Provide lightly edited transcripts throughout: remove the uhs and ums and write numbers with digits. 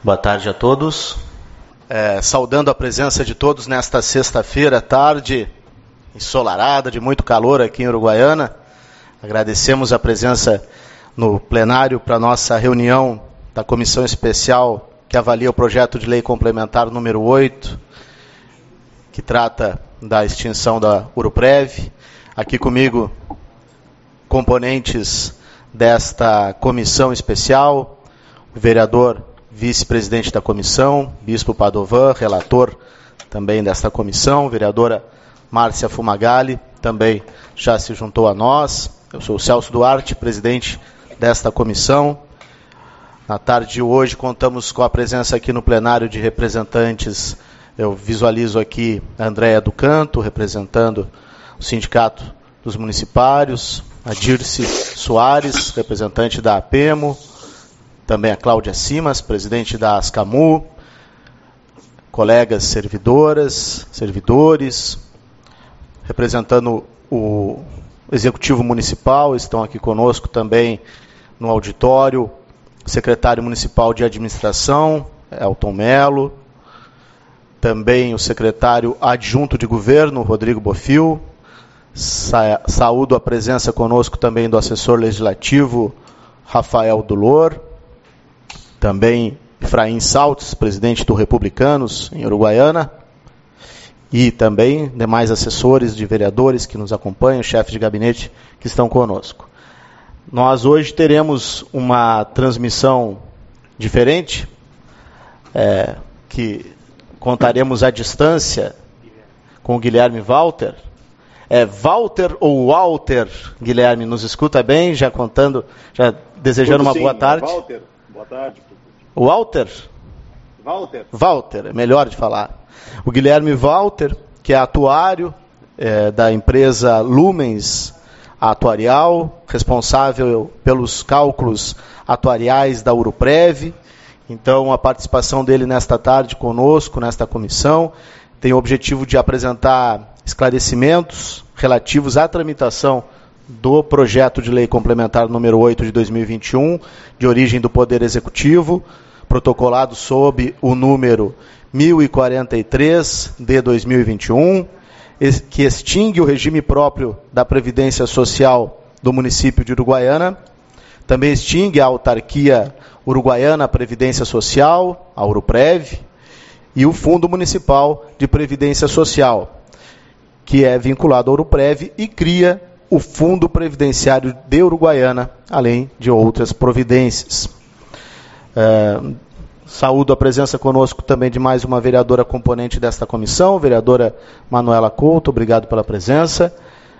Boa tarde a todos. Saudando a presença de todos nesta sexta-feira, tarde ensolarada, de muito calor aqui em Uruguaiana. Agradecemos a presença no plenário para a nossa reunião da Comissão Especial que avalia o projeto de lei complementar número 8, que trata da extinção da Uruprev. Aqui comigo, componentes desta comissão especial, o vereador vice-presidente da comissão, Bispo Padovan, relator também desta comissão, vereadora Márcia Fumagalli, também já se juntou a nós. Eu sou o Celso Duarte, presidente desta comissão. Na tarde de hoje contamos com a presença aqui no plenário de representantes. Eu visualizo aqui a Andréia do Canto, representando o Sindicato dos Municipários, a Dirce Soares, representante da APEMO, também a Cláudia Simas, presidente da ASCAMU, colegas servidoras, servidores, representando o Executivo Municipal, estão aqui conosco também no auditório, o secretário municipal de administração, Elton Melo, também o secretário adjunto de governo, Rodrigo Bofil. Saúdo a presença conosco também do assessor legislativo, Rafael Dulor, também Efraim Saltes, presidente do Republicanos em Uruguaiana, e também demais assessores de vereadores que nos acompanham, chefes de gabinete que estão conosco. Nós hoje teremos uma transmissão diferente, que contaremos à distância com o Guilherme Walter. Walter ou Walter, Guilherme, nos escuta bem, já contando, já desejando uma boa tarde. Walter, boa tarde. Walter? Walter, é melhor de falar. O Guilherme Walter, que é atuário da empresa Lumens Atuarial, responsável pelos cálculos atuariais da Uruprev. Então, a participação dele nesta tarde conosco, nesta comissão, tem o objetivo de apresentar esclarecimentos relativos à tramitação do projeto de lei complementar número 8 de 2021, de origem do Poder Executivo, protocolado sob o número 1043 de 2021, que extingue o regime próprio da Previdência Social do município de Uruguaiana, também extingue a autarquia uruguaiana Previdência Social, a Uruprev, e o Fundo Municipal de Previdência Social, que é vinculado à Uruprev e cria o Fundo Previdenciário de Uruguaiana, além de outras providências. Saúdo a presença conosco também de mais uma vereadora componente desta comissão, vereadora Manuela Couto, obrigado pela presença.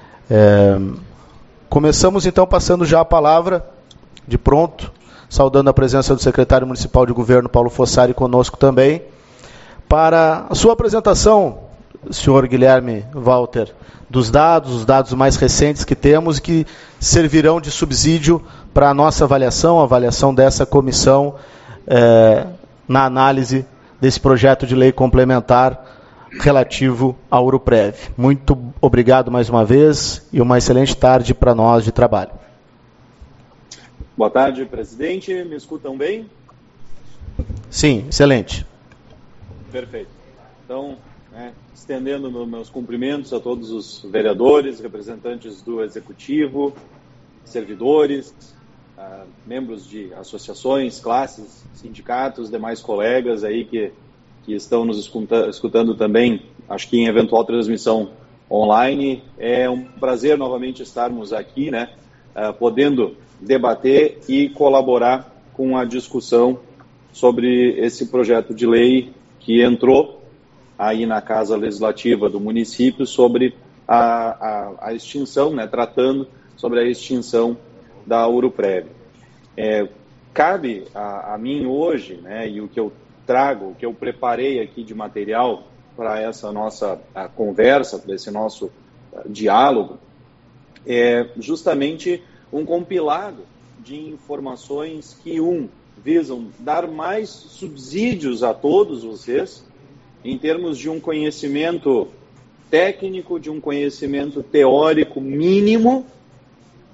Começamos então passando já a palavra, de pronto, saudando a presença do secretário municipal de governo, Paulo Fossari, conosco também, para a sua apresentação, senhor Guilherme Walter, dos dados, os dados mais recentes que temos e que servirão de subsídio para a nossa avaliação, a avaliação dessa comissão, na análise desse projeto de lei complementar relativo à Uruprev. Muito obrigado mais uma vez e uma excelente tarde para nós de trabalho. Boa tarde, presidente. Me escutam bem? Sim, excelente. Perfeito. Então, estendendo meus cumprimentos a todos os vereadores, representantes do Executivo, servidores, membros de associações, classes, sindicatos, demais colegas aí que estão nos escutando também, acho que em eventual transmissão online. É um prazer novamente estarmos aqui, podendo debater e colaborar com a discussão sobre esse projeto de lei que entrou aí na Casa Legislativa do município sobre a extinção, tratando sobre a extinção da Uruprev. Cabe a mim hoje, e o que eu trago, o que eu preparei aqui de material para essa nossa conversa, para esse nosso diálogo, é justamente um compilado de informações que, visam dar mais subsídios a todos vocês, em termos de um conhecimento técnico, de um conhecimento teórico mínimo,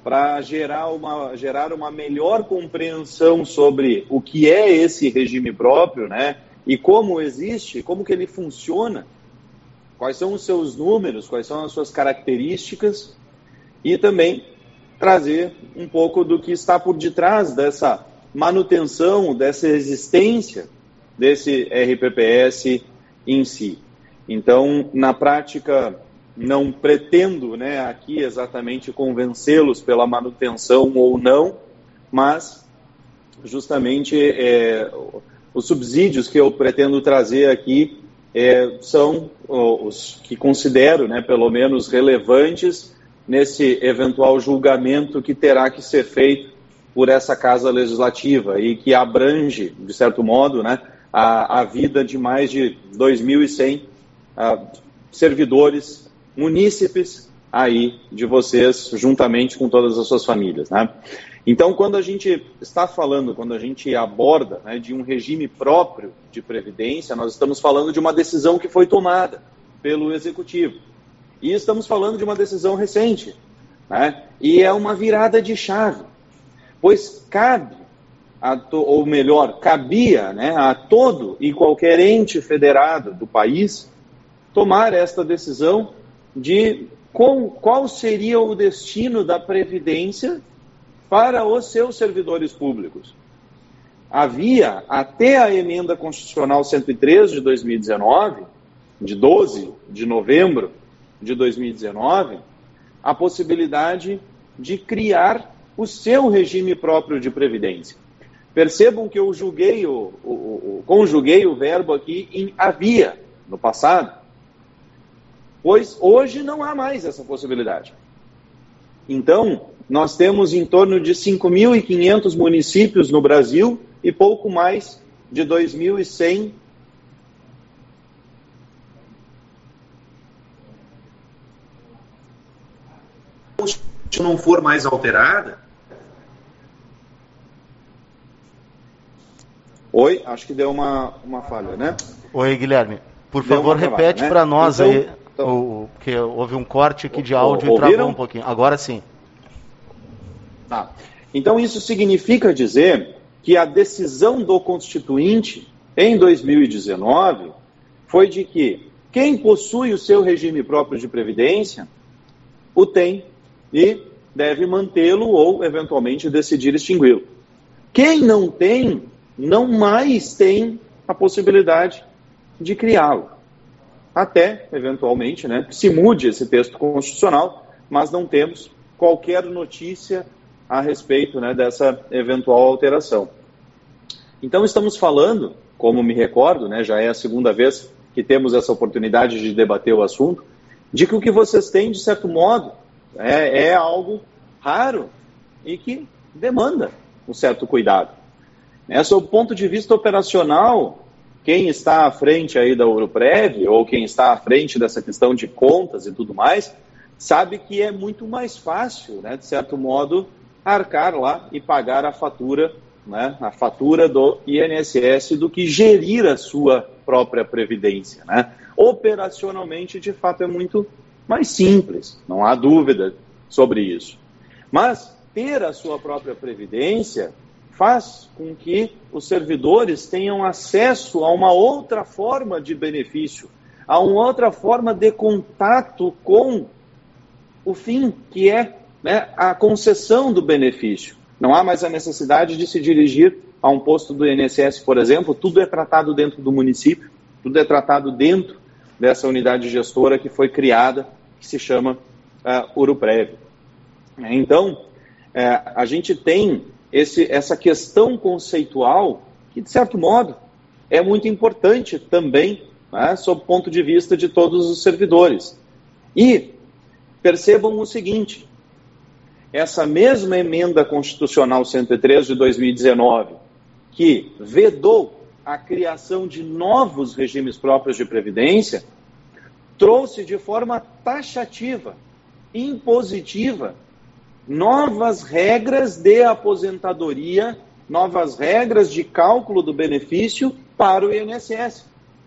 para gerar uma melhor compreensão sobre o que é esse regime próprio, né? E como existe, como que ele funciona, quais são os seus números, quais são as suas características, e também trazer um pouco do que está por detrás dessa manutenção, dessa existência desse RPPS em si. Então, na prática, não pretendo, né, aqui exatamente convencê-los pela manutenção ou não, mas justamente os subsídios que eu pretendo trazer aqui são os que considero, né, pelo menos relevantes nesse eventual julgamento que terá que ser feito por essa Casa Legislativa e que abrange, de certo modo, né, a vida de mais de 2.100 servidores munícipes aí de vocês, juntamente com todas as suas famílias, né? Então, quando a gente está falando, quando a gente aborda, né, de um regime próprio de previdência, nós estamos falando de uma decisão que foi tomada pelo Executivo. E estamos falando de uma decisão recente, né? E é uma virada de chave, pois cabe, ou melhor, cabia, né, a todo e qualquer ente federado do país tomar esta decisão de qual seria o destino da Previdência para os seus servidores públicos. Havia, até a Emenda Constitucional 103 de 2019, de 12 de novembro de 2019, a possibilidade de criar o seu regime próprio de Previdência. Percebam que eu conjuguei o verbo aqui em havia, no passado, pois hoje não há mais essa possibilidade. Então, nós temos em torno de 5.500 municípios no Brasil e pouco mais de 2.100 se não for mais alterada. Oi, acho que deu uma falha, né? Oi, Guilherme. Por favor, repete para nós aí, porque houve um corte aqui de áudio e travou um pouquinho. Agora sim. Tá. Então, isso significa dizer que a decisão do Constituinte, em 2019, foi de que quem possui o seu regime próprio de previdência, o tem e deve mantê-lo ou, eventualmente, decidir extingui-lo. Quem não tem, não mais tem a possibilidade de criá-lo. Até, eventualmente, né, que se mude esse texto constitucional, mas não temos qualquer notícia a respeito, né, dessa eventual alteração. Então, estamos falando, como me recordo, né, já é a segunda vez que temos essa oportunidade de debater o assunto, de que o que vocês têm, de certo modo, é algo raro e que demanda um certo cuidado. Sob o ponto de vista operacional, quem está à frente aí da Uruprev, ou quem está à frente dessa questão de contas e tudo mais, sabe que é muito mais fácil, né, de certo modo, arcar lá e pagar a fatura, né, a fatura do INSS, do que gerir a sua própria previdência, né? Operacionalmente, de fato, é muito mais simples, não há dúvida sobre isso. Mas ter a sua própria previdência faz com que os servidores tenham acesso a uma outra forma de benefício, a uma outra forma de contato com o fim, que é, né, a concessão do benefício. Não há mais a necessidade de se dirigir a um posto do INSS, por exemplo, tudo é tratado dentro do município, tudo é tratado dentro dessa unidade gestora que foi criada, que se chama Uruprev. Então, a gente tem essa questão conceitual que, de certo modo, é muito importante também, né, sob o ponto de vista de todos os servidores. E percebam o seguinte, essa mesma emenda constitucional 103 de 2019, que vedou a criação de novos regimes próprios de previdência, trouxe de forma taxativa, impositiva, novas regras de aposentadoria, novas regras de cálculo do benefício para o INSS.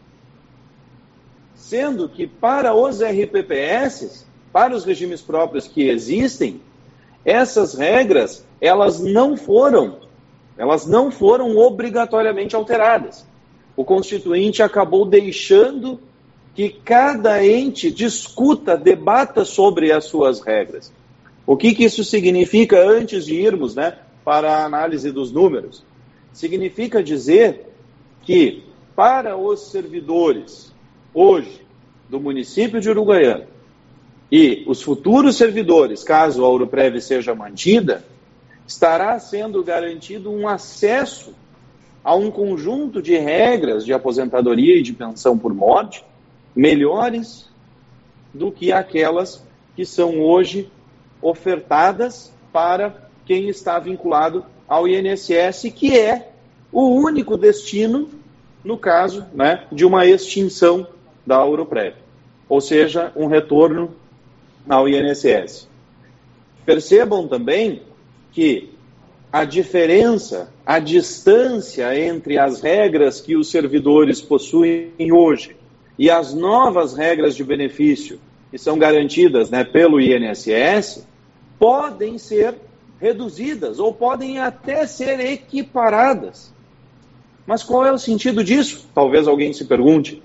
Sendo que para os RPPS, para os regimes próprios que existem, essas regras, elas não foram obrigatoriamente alteradas. O Constituinte acabou deixando que cada ente discuta, debata sobre as suas regras. O que isso significa antes de irmos, para a análise dos números? Significa dizer que para os servidores hoje do município de Uruguaiana e os futuros servidores, caso a Ouro-Prev seja mantida, estará sendo garantido um acesso a um conjunto de regras de aposentadoria e de pensão por morte melhores do que aquelas que são hoje ofertadas para quem está vinculado ao INSS, que é o único destino no caso de uma extinção da Ouro-Prev, ou seja, um retorno ao INSS. Percebam também que a diferença, a distância entre as regras que os servidores possuem hoje e as novas regras de benefício que são garantidas pelo INSS podem ser reduzidas ou podem até ser equiparadas. Mas qual é o sentido disso? Talvez alguém se pergunte.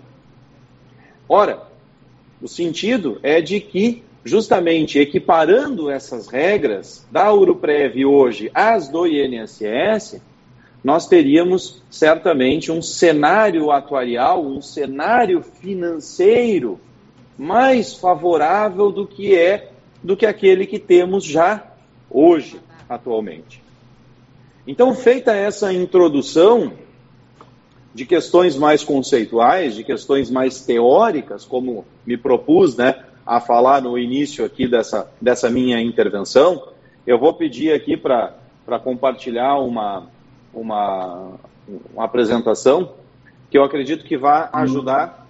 Ora, o sentido é de que, justamente equiparando essas regras da Ouro-Prev hoje às do INSS, nós teríamos certamente um cenário atuarial, um cenário financeiro mais favorável do que aquele que temos já hoje, atualmente. Então, feita essa introdução de questões mais conceituais, de questões mais teóricas, como me propus a falar no início aqui dessa minha intervenção, eu vou pedir aqui para compartilhar uma apresentação que eu acredito que vai ajudar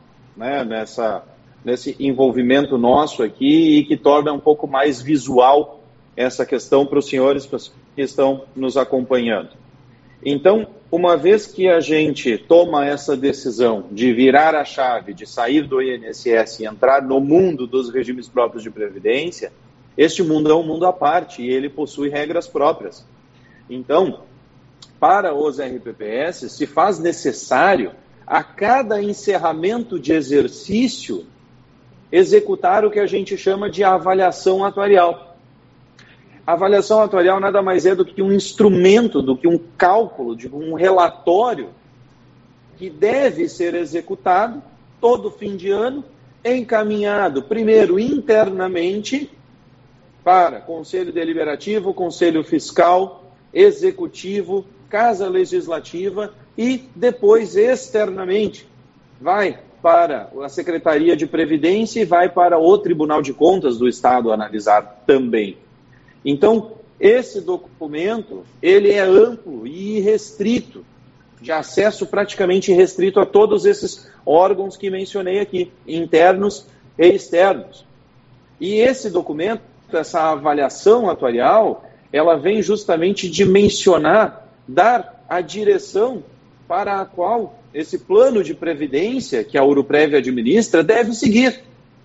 nesse envolvimento nosso aqui e que torna um pouco mais visual essa questão para os senhores que estão nos acompanhando. Então, uma vez que a gente toma essa decisão de virar a chave, de sair do INSS e entrar no mundo dos regimes próprios de previdência, este mundo é um mundo à parte e ele possui regras próprias. Então, para os RPPS, se faz necessário, a cada encerramento de exercício, executar o que a gente chama de avaliação atuarial. A avaliação atuarial nada mais é do que um instrumento, do que um cálculo, de um relatório que deve ser executado todo fim de ano, encaminhado primeiro internamente para Conselho Deliberativo, Conselho Fiscal, Executivo, Casa Legislativa e depois externamente vai para a Secretaria de Previdência e vai para o Tribunal de Contas do Estado analisar também. Então, esse documento, ele é amplo e irrestrito, de acesso praticamente restrito a todos esses órgãos que mencionei aqui, internos e externos. E esse documento, essa avaliação atuarial, ela vem justamente dimensionar, dar a direção para a qual esse plano de previdência que a Ouro-Prev administra deve seguir.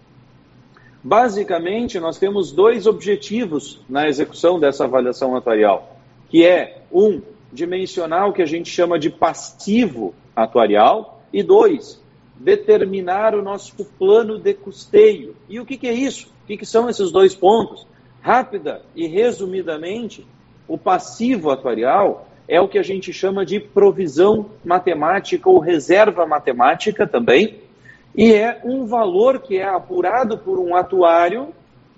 Basicamente, nós temos dois objetivos na execução dessa avaliação atuarial, que é, dimensionar o que a gente chama de passivo atuarial, e 2, determinar o nosso plano de custeio. E o que é isso? O que são esses dois pontos? Rápida e resumidamente, o passivo atuarial é o que a gente chama de provisão matemática ou reserva matemática também, e é um valor que é apurado por um atuário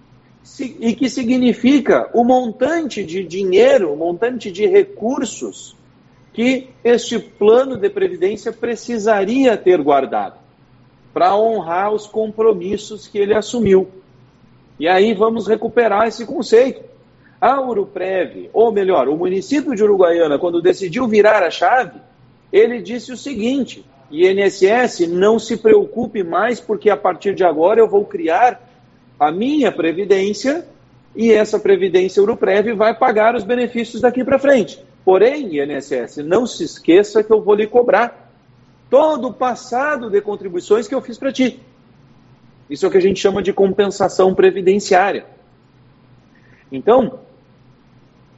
e que significa o montante de dinheiro, o montante de recursos que este plano de previdência precisaria ter guardado para honrar os compromissos que ele assumiu. E aí vamos recuperar esse conceito. A Ouro-Prev, ou melhor, o município de Uruguaiana, quando decidiu virar a chave, ele disse o seguinte: INSS, não se preocupe mais, porque a partir de agora eu vou criar a minha previdência e essa previdência Ouro-Prev vai pagar os benefícios daqui para frente. Porém, INSS, não se esqueça que eu vou lhe cobrar todo o passado de contribuições que eu fiz para ti. Isso é o que a gente chama de compensação previdenciária. Então,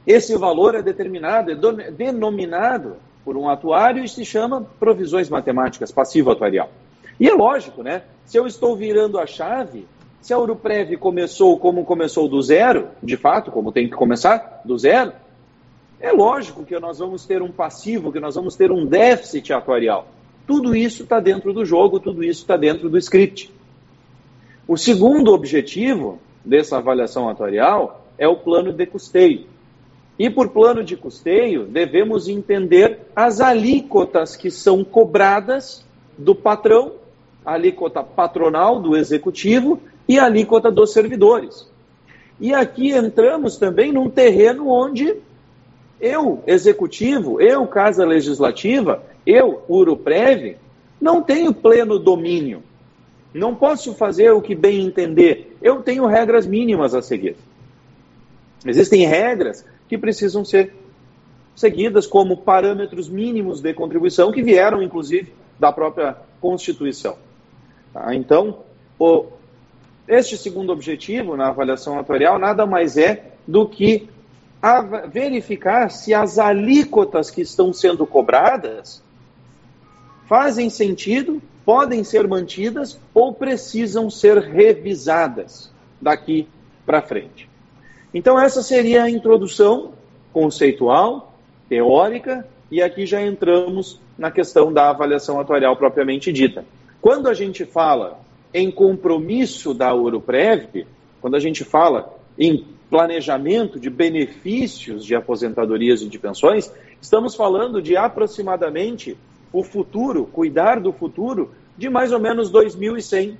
Esse valor é determinado, é denominado por um atuário e se chama provisões matemáticas, passivo atuarial. E é lógico, né? Se eu estou virando a chave, se a Oruprev começou como começou do zero, de fato, como tem que começar do zero, é lógico que nós vamos ter um passivo, que nós vamos ter um déficit atuarial. Tudo isso está dentro do jogo, tudo isso está dentro do script. O segundo objetivo dessa avaliação atuarial é o plano de custeio. E por plano de custeio, devemos entender as alíquotas que são cobradas do patrão, a alíquota patronal do executivo e a alíquota dos servidores. E aqui entramos também num terreno onde eu, executivo, eu, Casa Legislativa, eu, Uruprev, não tenho pleno domínio. Não posso fazer o que bem entender. Eu tenho regras mínimas a seguir. Existem regras que precisam ser seguidas como parâmetros mínimos de contribuição que vieram, inclusive, da própria Constituição. Tá? Então, este segundo objetivo na avaliação atuarial nada mais é do que verificar se as alíquotas que estão sendo cobradas fazem sentido, podem ser mantidas ou precisam ser revisadas daqui para frente. Então essa seria a introdução conceitual, teórica, e aqui já entramos na questão da avaliação atuarial propriamente dita. Quando a gente fala em compromisso da Uruprev, quando a gente fala em planejamento de benefícios de aposentadorias e de pensões, estamos falando de aproximadamente o futuro, cuidar do futuro de mais ou menos 2.100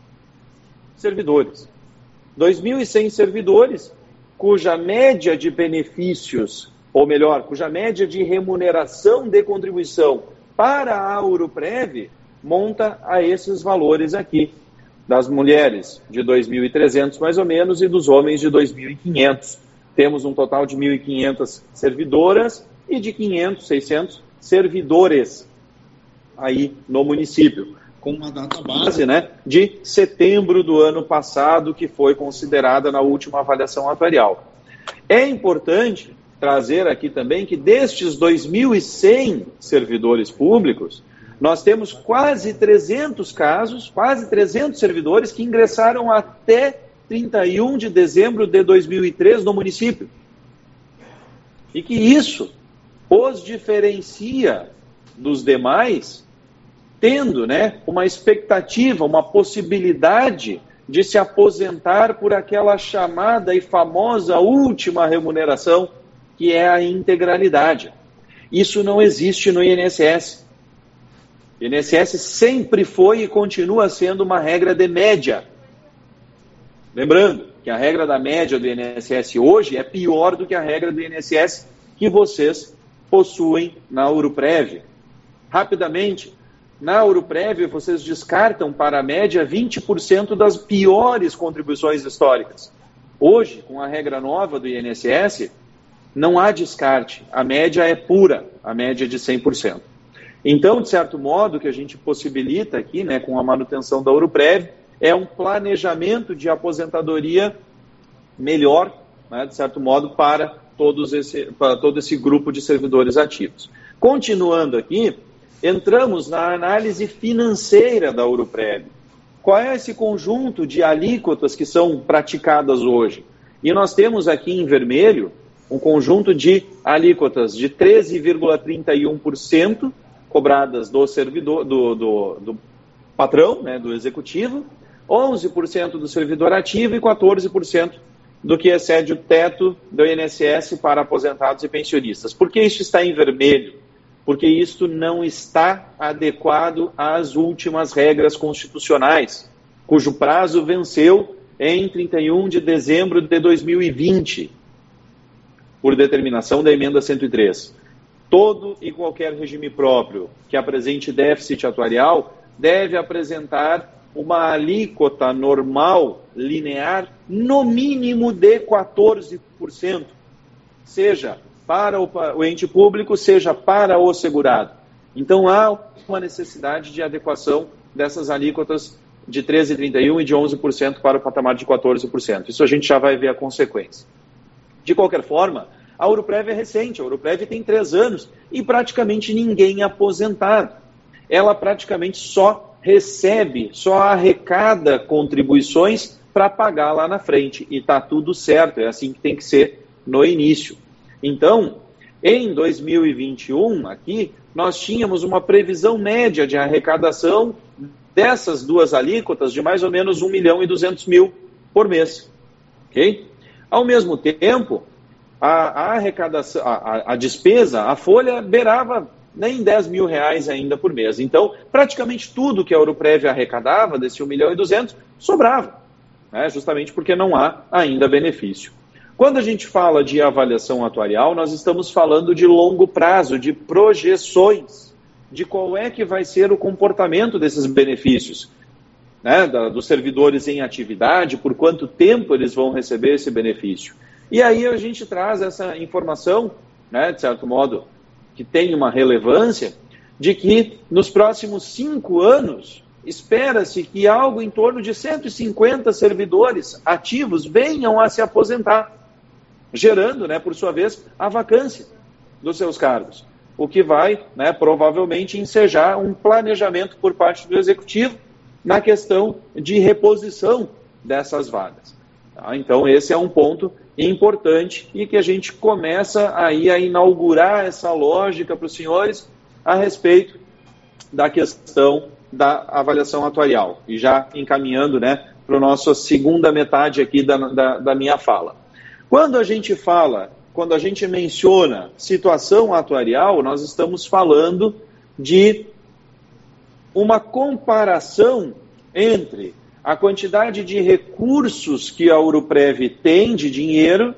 servidores. 2.100 servidores cuja média de benefícios, ou melhor, cuja média de remuneração de contribuição para a Uruprev monta a esses valores aqui. Das mulheres de 2.300 mais ou menos e dos homens de 2.500. Temos um total de 1.500 servidoras e de 500, 600 servidores aí no município, com uma data base, né, de setembro do ano passado, que foi considerada na última avaliação atuarial. É importante trazer aqui também que destes 2.100 servidores públicos, nós temos quase 300 casos, quase 300 servidores que ingressaram até 31 de dezembro de 2003 no município. E que isso os diferencia dos demais, tendo, né, uma expectativa, uma possibilidade de se aposentar por aquela chamada e famosa última remuneração, que é a integralidade. Isso não existe no INSS. O INSS sempre foi e continua sendo uma regra de média. Lembrando que a regra da média do INSS hoje é pior do que a regra do INSS que vocês possuem na Uruprev. Rapidamente, na Uruprev vocês descartam para a média 20% das piores contribuições históricas. Hoje, com a regra nova do INSS, não há descarte. A média é pura, a média é de 100%. Então, de certo modo, o que a gente possibilita aqui, né, com a manutenção da Uruprev, é um planejamento de aposentadoria melhor, né, de certo modo, para todo esse grupo de servidores ativos. Continuando aqui, entramos na análise financeira da Uruprev. Qual é esse conjunto de alíquotas que são praticadas hoje? E nós temos aqui em vermelho um conjunto de alíquotas de 13,31%, cobradas do servidor, do patrão, né, do executivo, 11% do servidor ativo e 14% do que excede o teto do INSS para aposentados e pensionistas. Por que isso está em vermelho? Porque isso não está adequado às últimas regras constitucionais, cujo prazo venceu em 31 de dezembro de 2020, por determinação da emenda 103. Todo e qualquer regime próprio que apresente déficit atuarial deve apresentar uma alíquota normal linear no mínimo de 14%, seja para o ente público, seja para o segurado. Então há uma necessidade de adequação dessas alíquotas de 13,31% e de 11% para o patamar de 14%. Isso a gente já vai ver a consequência. De qualquer forma, A Ouro Prev é recente, a Ouro Prev tem 3 anos e praticamente ninguém é aposentado. Ela praticamente só recebe, só arrecada contribuições para pagar lá na frente. E está tudo certo, é assim que tem que ser no início. Então, em 2021, aqui, nós tínhamos uma previsão média de arrecadação dessas duas alíquotas de mais ou menos 1.200.000 por mês. Okay? Ao mesmo tempo, a arrecadação, a despesa, a folha beirava nem 10 mil reais ainda por mês. Então, praticamente tudo que a Ouro Prev arrecadava, desse 1.200.000, sobrava, né? Justamente porque não há ainda benefício. Quando a gente fala de avaliação atuarial, nós estamos falando de longo prazo, de projeções, de qual é que vai ser o comportamento desses benefícios, né, dos servidores em atividade, por quanto tempo eles vão receber esse benefício. E aí a gente traz essa informação, né, de certo modo, que tem uma relevância, de que nos próximos 5 anos, espera-se que algo em torno de 150 servidores ativos venham a se aposentar, gerando, né, por sua vez, a vacância dos seus cargos, o que vai, né, provavelmente ensejar um planejamento por parte do Executivo na questão de reposição dessas vagas. Tá? Então, esse é um ponto importante e que a gente começa aí a inaugurar essa lógica para os senhores a respeito da questão da avaliação atuarial. E já encaminhando, né, para a nossa segunda metade aqui da minha fala. Quando a gente menciona situação atuarial, nós estamos falando de uma comparação entre a quantidade de recursos que a Ouro Prev tem de dinheiro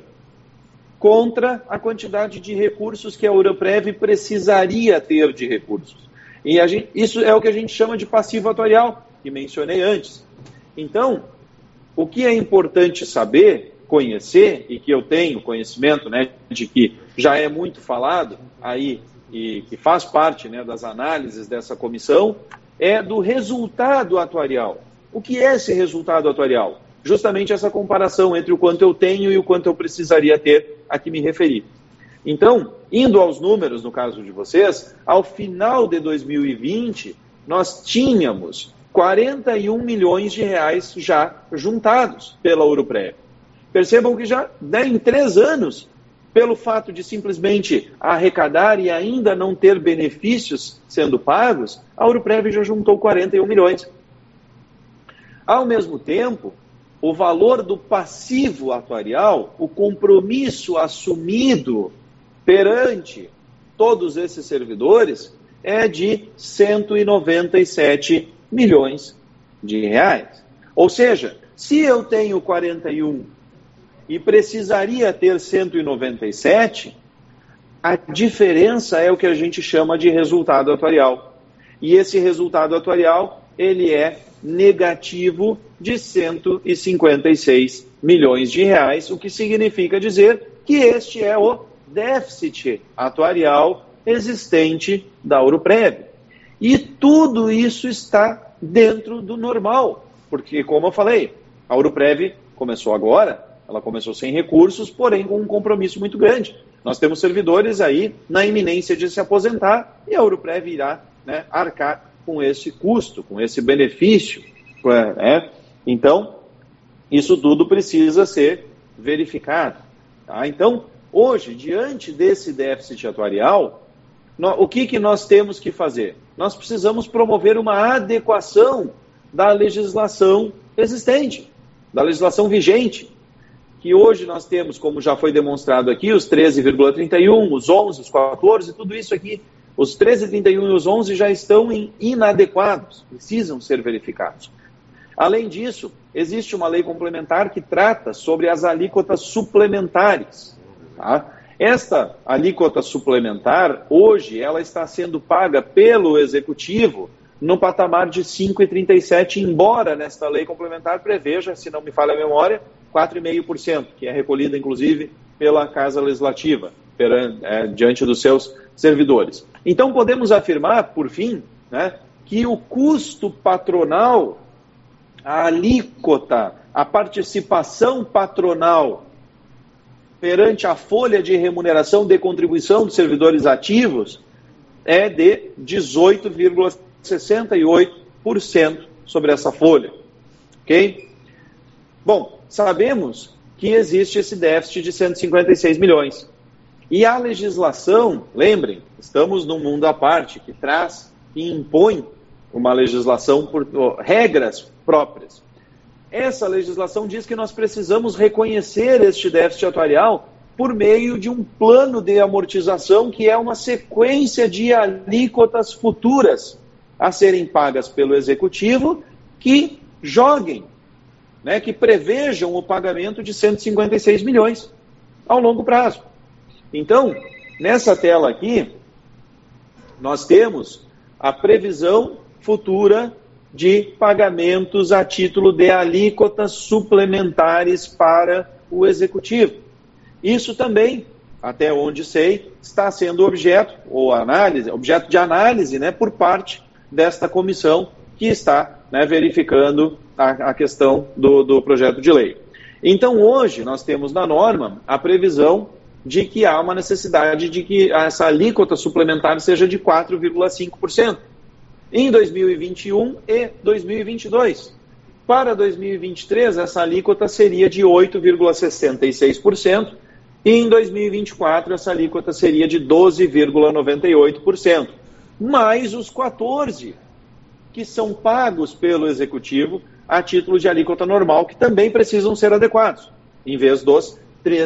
contra a quantidade de recursos que a Ouro Prev precisaria ter de recursos. E isso é o que a gente chama de passivo atuarial, que mencionei antes. Então, o que é importante saber, conhecer, e que eu tenho conhecimento, né, de que já é muito falado aí e que faz parte, né, das análises dessa comissão, é do resultado atuarial. O que é esse resultado atuarial? Justamente essa comparação entre o quanto eu tenho e o quanto eu precisaria ter a que me referi. Então, indo aos números, no caso de vocês, ao final de 2020, nós tínhamos 41 milhões de reais já juntados pela Ouro Prev. Percebam que já, né, em 3 anos, pelo fato de simplesmente arrecadar e ainda não ter benefícios sendo pagos, a Ouro Prev já juntou 41 milhões. Ao mesmo tempo, o valor do passivo atuarial, o compromisso assumido perante todos esses servidores, é de 197 milhões de reais. Ou seja, se eu tenho 41 e precisaria ter 197, a diferença é o que a gente chama de resultado atuarial. E esse resultado atuarial, ele é negativo de 156 milhões de reais, o que significa dizer que este é o déficit atuarial existente da Ouro Prev. E tudo isso está dentro do normal, porque, como eu falei, a Ouro Prev começou agora, ela começou sem recursos, porém com um compromisso muito grande. Nós temos servidores aí na iminência de se aposentar e a Ouro Prev irá, né, arcar com esse custo, com esse benefício. Né? Então, isso tudo precisa ser verificado. Tá? Então, hoje, diante desse déficit atuarial, o que nós temos que fazer? Nós precisamos promover uma adequação da legislação existente, da legislação vigente, que hoje nós temos, como já foi demonstrado aqui, os 13,31, os 11, os 14, tudo isso aqui, os 13,31 e os 11 já estão inadequados, precisam ser verificados. Além disso, existe uma lei complementar que trata sobre as alíquotas suplementares. Tá? Esta alíquota suplementar, hoje, ela está sendo paga pelo Executivo no patamar de 5,37, embora nesta lei complementar preveja, se não me falha a memória, 4,5%, que é recolhida, inclusive, pela Casa Legislativa, diante dos seus servidores. Então, podemos afirmar, por fim, né, que o custo patronal, a alíquota, a participação patronal perante a folha de remuneração de contribuição dos servidores ativos é de 18,68% sobre essa folha. Ok? Bom, sabemos que existe esse déficit de 156 milhões. E a legislação, lembrem, estamos num mundo à parte que traz e impõe uma legislação por regras próprias. Essa legislação diz que nós precisamos reconhecer este déficit atuarial por meio de um plano de amortização que é uma sequência de alíquotas futuras a serem pagas pelo Executivo que joguem, né, que prevejam o pagamento de 156 milhões ao longo prazo. Então, nessa tela aqui, nós temos a previsão futura de pagamentos a título de alíquotas suplementares para o Executivo. Isso também, até onde sei, está sendo objeto de análise, né, por parte desta comissão que está, né, verificando a questão do projeto de lei. Então, hoje, nós temos na norma a previsão de que há uma necessidade de que essa alíquota suplementar seja de 4,5%. Em 2021 e 2022. Para 2023, essa alíquota seria de 8,66%, e em 2024 essa alíquota seria de 12,98%, mais os 14% que são pagos pelo Executivo a título de alíquota normal, que também precisam ser adequados, em vez dos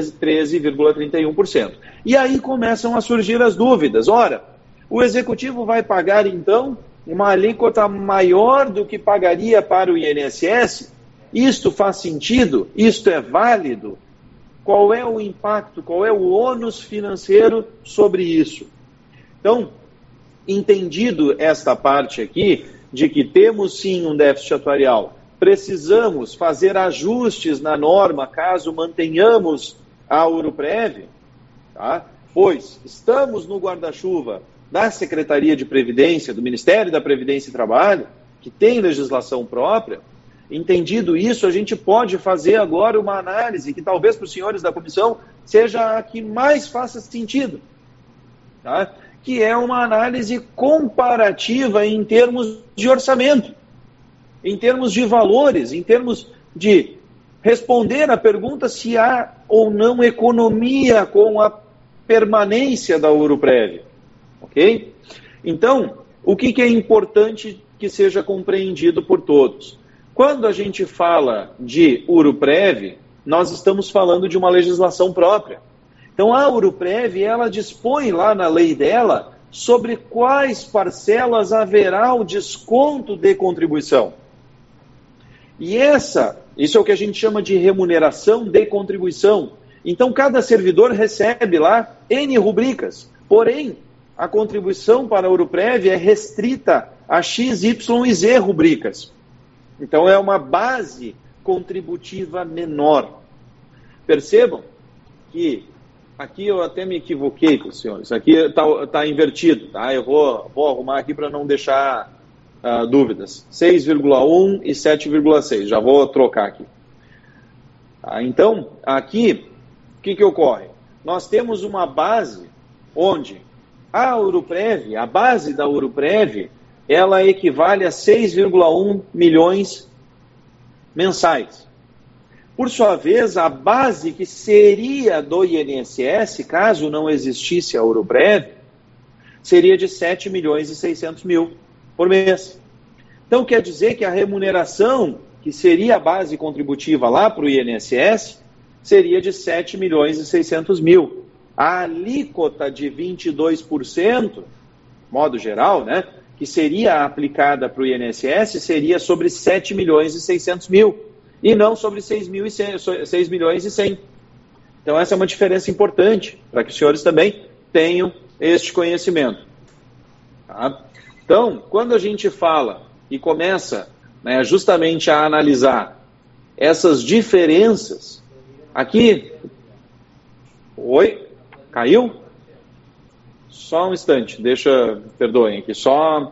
13,31%. E aí começam a surgir as dúvidas. Ora, o Executivo vai pagar, então, uma alíquota maior do que pagaria para o INSS? Isto faz sentido? Isto é válido? Qual é o impacto, qual é o ônus financeiro sobre isso? Então, entendido esta parte aqui, de que temos sim um déficit atuarial, precisamos fazer ajustes na norma caso mantenhamos a Uruprev, tá? Pois estamos no guarda-chuva da Secretaria de Previdência, do Ministério da Previdência e Trabalho, que tem legislação própria. Entendido isso, a gente pode fazer agora uma análise que talvez para os senhores da comissão seja a que mais faça sentido, tá? Que é uma análise comparativa em termos de orçamento, em termos de valores, em termos de responder à pergunta se há ou não economia com a permanência da Uruprev. Ok? Então, o que é importante que seja compreendido por todos? Quando a gente fala de Uruprev, nós estamos falando de uma legislação própria. Então, a Uruprev, ela dispõe lá na lei dela sobre quais parcelas haverá o desconto de contribuição. E isso é o que a gente chama de remuneração de contribuição. Então, cada servidor recebe lá N rubricas, porém, a contribuição para a Uruprev é restrita a X, Y e Z rubricas. Então, é uma base contributiva menor. Percebam que aqui eu até me equivoquei com os senhores. Aqui está invertido, tá? Eu vou arrumar aqui para não deixar dúvidas. 6,1 e 7,6. Já vou trocar aqui. Tá? Então, aqui, o que ocorre? Nós temos uma base onde a Uruprev, a base da Uruprev, ela equivale a 6,1 milhões mensais. Por sua vez, a base que seria do INSS, caso não existisse a Uruprev, seria de 7 milhões e 600 mil por mês. Então, quer dizer que a remuneração, que seria a base contributiva lá para o INSS, seria de 7 milhões e 600 mil. A alíquota de 22%, modo geral, né, que seria aplicada para o INSS, seria sobre 7 milhões e 600 mil, e não sobre 6 milhões e 100. Então, essa é uma diferença importante, para que os senhores também tenham este conhecimento. Tá? Então, quando a gente fala e começa, né, justamente a analisar essas diferenças, aqui... Oi? Caiu? Só um instante, perdoem aqui,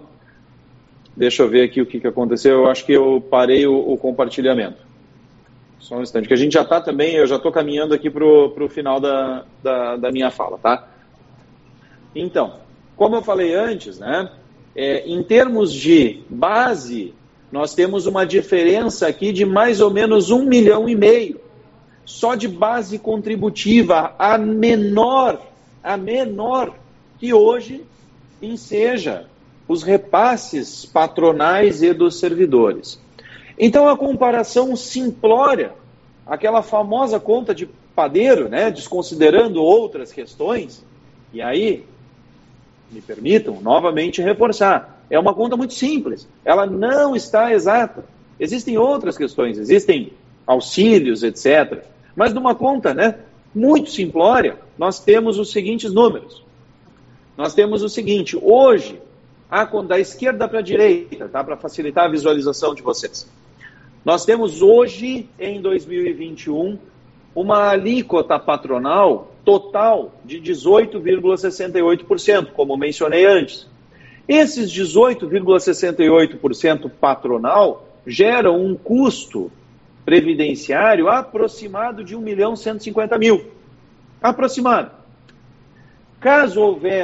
deixa eu ver aqui o que aconteceu, eu acho que eu parei o compartilhamento. Só um instante, que a gente já está também, eu já estou caminhando aqui para o final da minha fala, tá? Então, como eu falei antes, né, em termos de base, nós temos uma diferença aqui de mais ou menos 1,5 milhão, só de base contributiva, a menor que hoje enseja os repasses patronais e dos servidores. Então, a comparação simplória, aquela famosa conta de padeiro, né, desconsiderando outras questões, e aí, me permitam novamente reforçar, é uma conta muito simples, ela não está exata. Existem outras questões, existem auxílios, etc. Mas numa conta, né, muito simplória, nós temos os seguintes números. Nós temos o seguinte, hoje, da esquerda para a direita, tá, para facilitar a visualização de vocês. Nós temos hoje, em 2021, uma alíquota patronal total de 18,68%, como mencionei antes. Esses 18,68% patronal geram um custo previdenciário aproximado de 1.150.000. Aproximado. Caso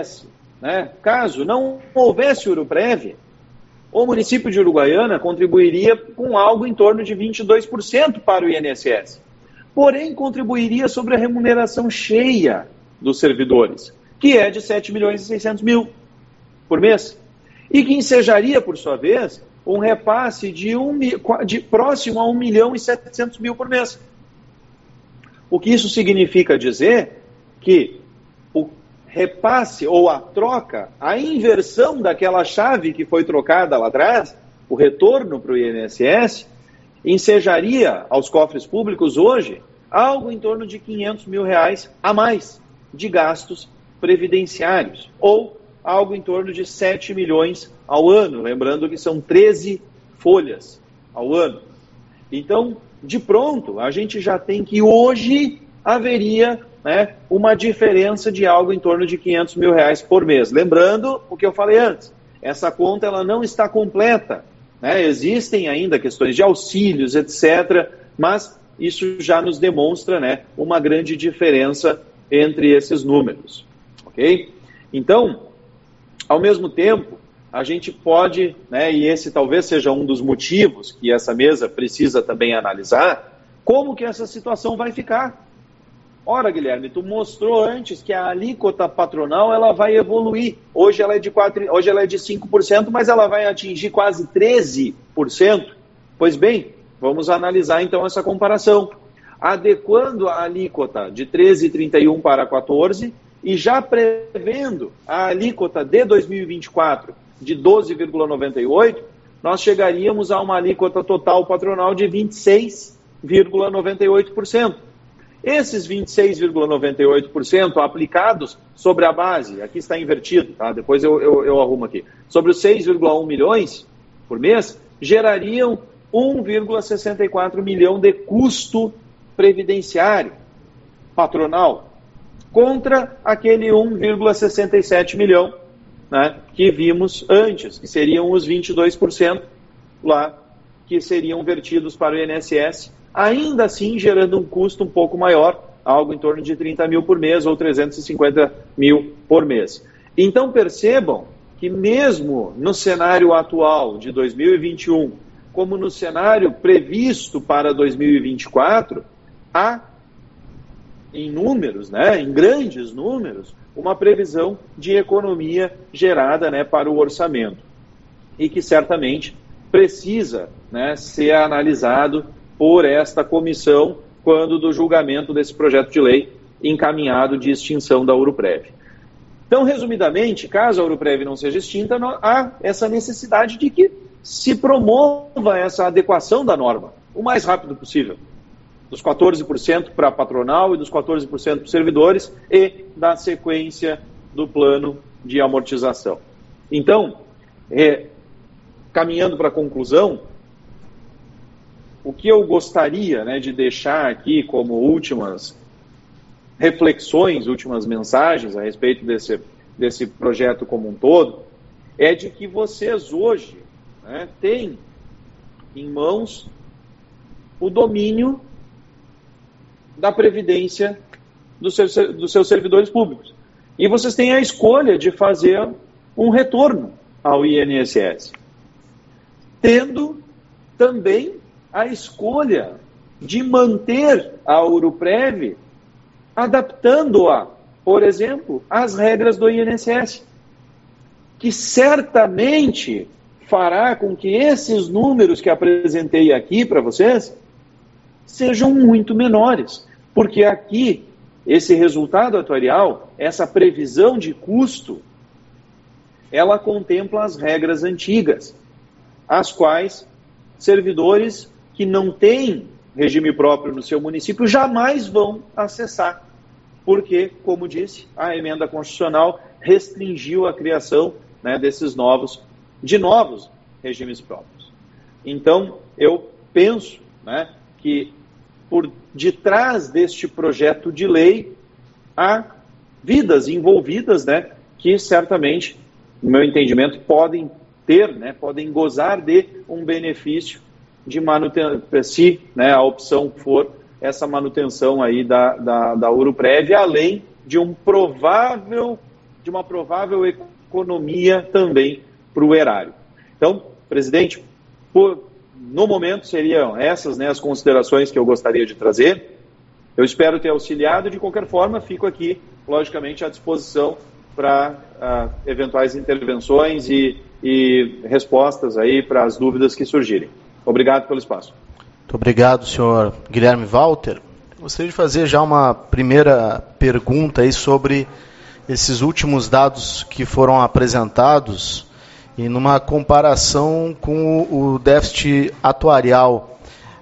não houvesse Uruprev, o município de Uruguaiana contribuiria com algo em torno de 22% para o INSS. Porém, contribuiria sobre a remuneração cheia dos servidores, que é de 7.600.000 por mês, e que ensejaria, por sua vez, um repasse de próximo a 1.700.000 por mês. O que isso significa dizer que o repasse ou a troca, a inversão daquela chave que foi trocada lá atrás, o retorno para o INSS, ensejaria aos cofres públicos hoje algo em torno de R$500.000 a mais de gastos previdenciários, ou algo em torno de 7 milhões ao ano, lembrando que são 13 folhas ao ano. Então, de pronto, a gente já tem que hoje haveria, né, uma diferença de algo em torno de R$500.000 por mês. Lembrando o que eu falei antes, essa conta ela não está completa, né? Existem ainda questões de auxílios, etc., mas isso já nos demonstra, né, uma grande diferença entre esses números. Ok? Então, ao mesmo tempo, a gente pode, né, e esse talvez seja um dos motivos que essa mesa precisa também analisar, como que essa situação vai ficar. Ora, Guilherme, tu mostrou antes que a alíquota patronal ela vai evoluir. Hoje ela é de 5%, mas ela vai atingir quase 13%. Pois bem, vamos analisar então essa comparação. Adequando a alíquota de 13,31 para 14 e já prevendo a alíquota de 2024 de 12,98, nós chegaríamos a uma alíquota total patronal de 26,98%. Esses 26,98% aplicados sobre a base, aqui está invertido, tá? Depois eu arrumo aqui, sobre os 6,1 milhões por mês, gerariam 1,64 milhão de custo previdenciário patronal, contra aquele 1,67 milhão, né, que vimos antes, que seriam os 22% lá, que seriam vertidos para o INSS, ainda assim gerando um custo um pouco maior, algo em torno de 30 mil por mês ou 350 mil por mês. Então percebam que mesmo no cenário atual de 2021, como no cenário previsto para 2024, há em números, né, em grandes números, uma previsão de economia gerada, né, para o orçamento e que certamente precisa, né, ser analisado por esta comissão quando do julgamento desse projeto de lei encaminhado de extinção da Uruprev. Então, resumidamente, caso a Uruprev não seja extinta, há essa necessidade de que se promova essa adequação da norma o mais rápido possível, dos 14% para a patronal e dos 14% para os servidores e da sequência do plano de amortização. Então, caminhando para a conclusão, o que eu gostaria, né, de deixar aqui como últimas reflexões, últimas mensagens a respeito desse projeto como um todo, é de que vocês hoje, né, têm em mãos o domínio da previdência dos seus servidores públicos. E vocês têm a escolha de fazer um retorno ao INSS, tendo também a escolha de manter a Oruprev, adaptando-a, por exemplo, às regras do INSS, que certamente fará com que esses números que apresentei aqui para vocês sejam muito menores, porque aqui esse resultado atuarial, essa previsão de custo, ela contempla as regras antigas, as quais servidores que não têm regime próprio no seu município jamais vão acessar, porque, como disse, a emenda constitucional restringiu a criação, né, de novos regimes próprios. Então, eu penso, né, que por detrás deste projeto de lei há vidas envolvidas, né, que certamente, no meu entendimento, podem ter, né, podem gozar de um benefício de manutenção, se, né, a opção for essa manutenção aí da Oruprev, além de uma provável economia também para o erário. Então, presidente, no momento seriam essas, né, as considerações que eu gostaria de trazer. Eu espero ter auxiliado. De qualquer forma, fico aqui, logicamente, à disposição para eventuais intervenções e respostas aí para as dúvidas que surgirem. Obrigado pelo espaço. Muito obrigado, senhor Guilherme Walter. Gostaria de fazer já uma primeira pergunta aí sobre esses últimos dados que foram apresentados e numa comparação com o déficit atuarial.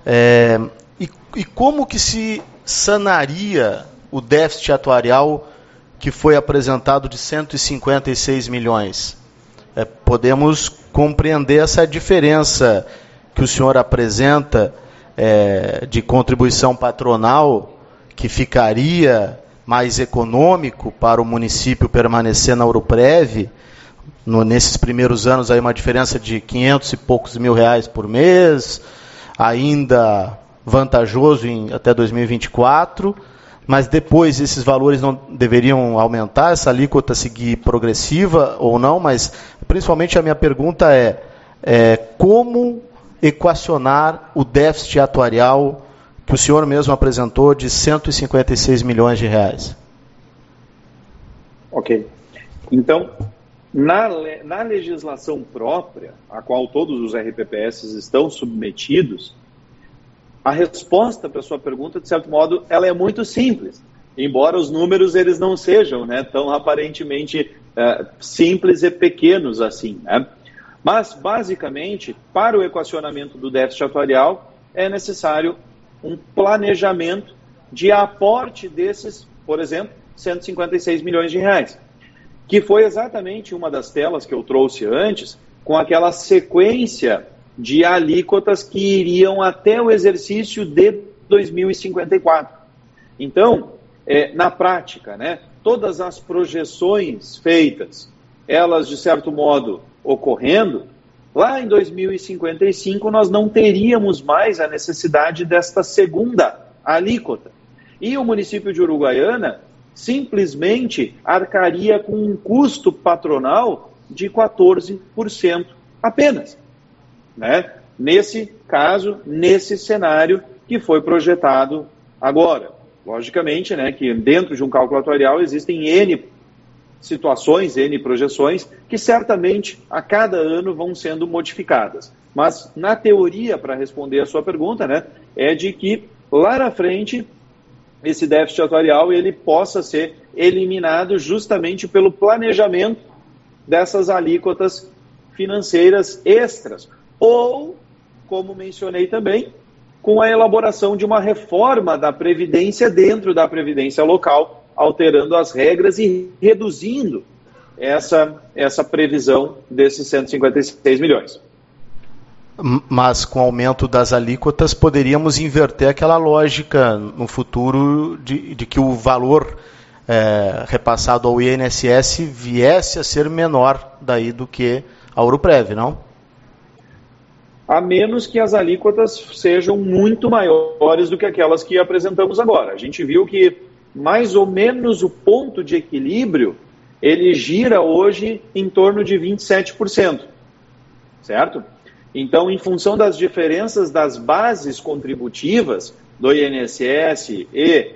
E como que se sanaria o déficit atuarial que foi apresentado de 156 milhões? Podemos compreender essa diferença que o senhor apresenta de contribuição patronal, que ficaria mais econômico para o município permanecer na Oruprev, nesses primeiros anos aí uma diferença de 500 e poucos mil reais por mês, ainda vantajoso até 2024, mas depois esses valores não deveriam aumentar, essa alíquota seguir progressiva ou não, mas principalmente a minha pergunta como equacionar o déficit atuarial que o senhor mesmo apresentou de 156 milhões de reais? Ok. Então, na legislação própria, a qual todos os RPPS estão submetidos, a resposta para a sua pergunta, de certo modo, ela é muito simples, embora os números eles não sejam, né, tão aparentemente simples e pequenos assim, né? Mas, basicamente, para o equacionamento do déficit atuarial, é necessário um planejamento de aporte desses, por exemplo, 156 milhões de reais, que foi exatamente uma das telas que eu trouxe antes, com aquela sequência de alíquotas que iriam até o exercício de 2054. Então, na prática, né, todas as projeções feitas, elas, de certo modo, ocorrendo, lá em 2055 nós não teríamos mais a necessidade desta segunda alíquota. E o município de Uruguaiana simplesmente arcaria com um custo patronal de 14% apenas, né? Nesse caso, nesse cenário que foi projetado agora. Logicamente, né, que dentro de um cálculo atuarial existem N situações, N projeções, que certamente a cada ano vão sendo modificadas. Mas, na teoria, para responder a sua pergunta, né, é de que lá na frente esse déficit atuarial ele possa ser eliminado justamente pelo planejamento dessas alíquotas financeiras extras. Ou, como mencionei também, com a elaboração de uma reforma da Previdência dentro da Previdência local, alterando as regras e reduzindo essa previsão desses 156 milhões. Mas com o aumento das alíquotas poderíamos inverter aquela lógica no futuro de que o valor repassado ao INSS viesse a ser menor daí do que a Oruprev, não? a menos que as alíquotas sejam muito maiores do que aquelas que apresentamos agora. A gente viu que mais ou menos o ponto de equilíbrio, ele gira hoje em torno de 27%, certo? Então, em função das diferenças das bases contributivas do INSS e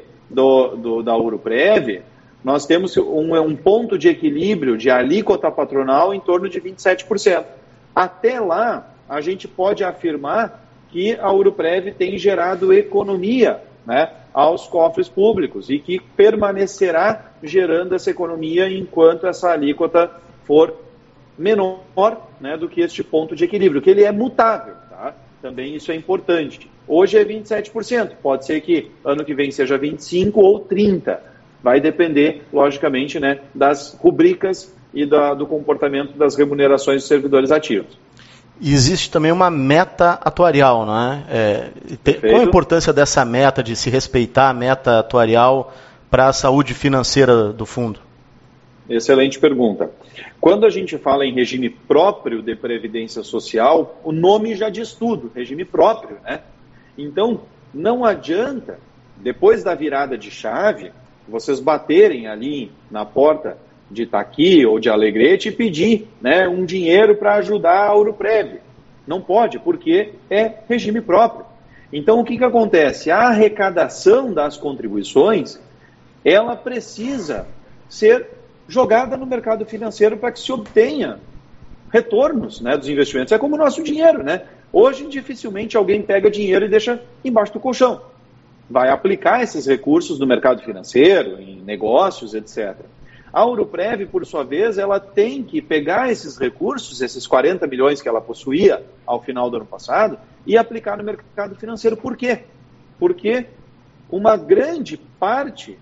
da Uruprev, nós temos um ponto de equilíbrio de alíquota patronal em torno de 27%. Até lá, a gente pode afirmar que a Uruprev tem gerado economia, né, aos cofres públicos e que permanecerá gerando essa economia enquanto essa alíquota for menor, né, do que este ponto de equilíbrio, que ele é mutável, tá? Também isso é importante. Hoje é 27%, pode ser que ano que vem seja 25% ou 30%. Vai depender, logicamente, né, das rubricas e do comportamento das remunerações dos servidores ativos. E existe também uma meta atuarial, não é? Qual a importância dessa meta, de se respeitar a meta atuarial para a saúde financeira do fundo? Excelente pergunta. Quando a gente fala em regime próprio de previdência social, o nome já diz tudo, regime próprio, né? Então, não adianta, depois da virada de chave, vocês baterem ali na porta de Itaqui ou de Alegrete e pedir, né, um dinheiro para ajudar a Uruprev. Não pode, porque é regime próprio. Então, o que acontece? A arrecadação das contribuições, ela precisa ser jogada no mercado financeiro para que se obtenha retornos, né, dos investimentos. É como o nosso dinheiro, né? Hoje, dificilmente alguém pega dinheiro e deixa embaixo do colchão. Vai aplicar esses recursos no mercado financeiro, em negócios, etc. A Uruprev, por sua vez, ela tem que pegar esses recursos, esses 40 milhões que ela possuía ao final do ano passado, e aplicar no mercado financeiro. Por quê? Porque uma grande parte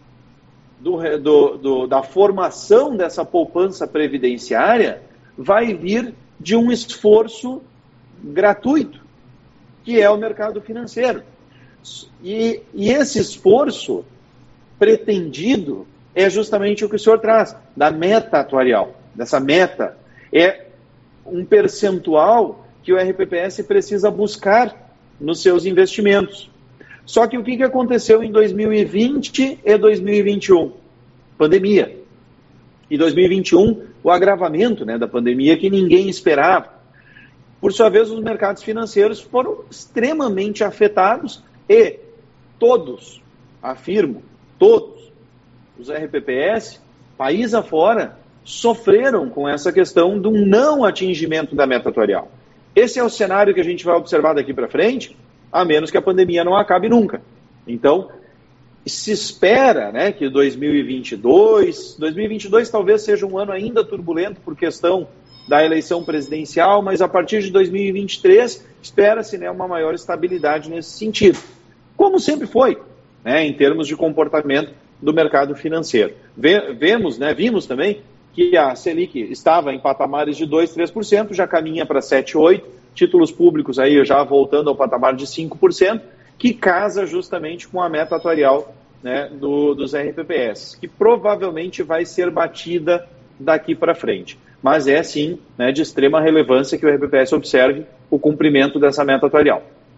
da formação dessa poupança previdenciária vai vir de um esforço gratuito, que é o mercado financeiro. E esse esforço pretendido é justamente o que o senhor traz, da meta atuarial. Dessa meta é um percentual que o RPPS precisa buscar nos seus investimentos. Só que o que aconteceu em 2020 e 2021? Pandemia. E 2021, o agravamento, né, da pandemia que ninguém esperava. Por sua vez, os mercados financeiros foram extremamente afetados e todos, afirmo, todos os RPPS, país afora, sofreram com essa questão do não atingimento da meta atuarial. Esse é o cenário que a gente vai observar daqui para frente, a menos que a pandemia não acabe nunca. Então, se espera, né, que 2022 talvez seja um ano ainda turbulento por questão da eleição presidencial, mas a partir de 2023 espera-se, né, uma maior estabilidade nesse sentido. Como sempre foi, né, em termos de comportamento do mercado financeiro. Vimos também que a Selic estava em patamares de 2%, 3%, já caminha para 7%, 8%, títulos públicos aí já voltando ao patamar de 5%, que casa justamente com a meta atuarial, né, dos RPPS, que provavelmente vai ser batida daqui para frente. Mas é sim, né, de extrema relevância que o RPPS observe o cumprimento dessa meta atuarial.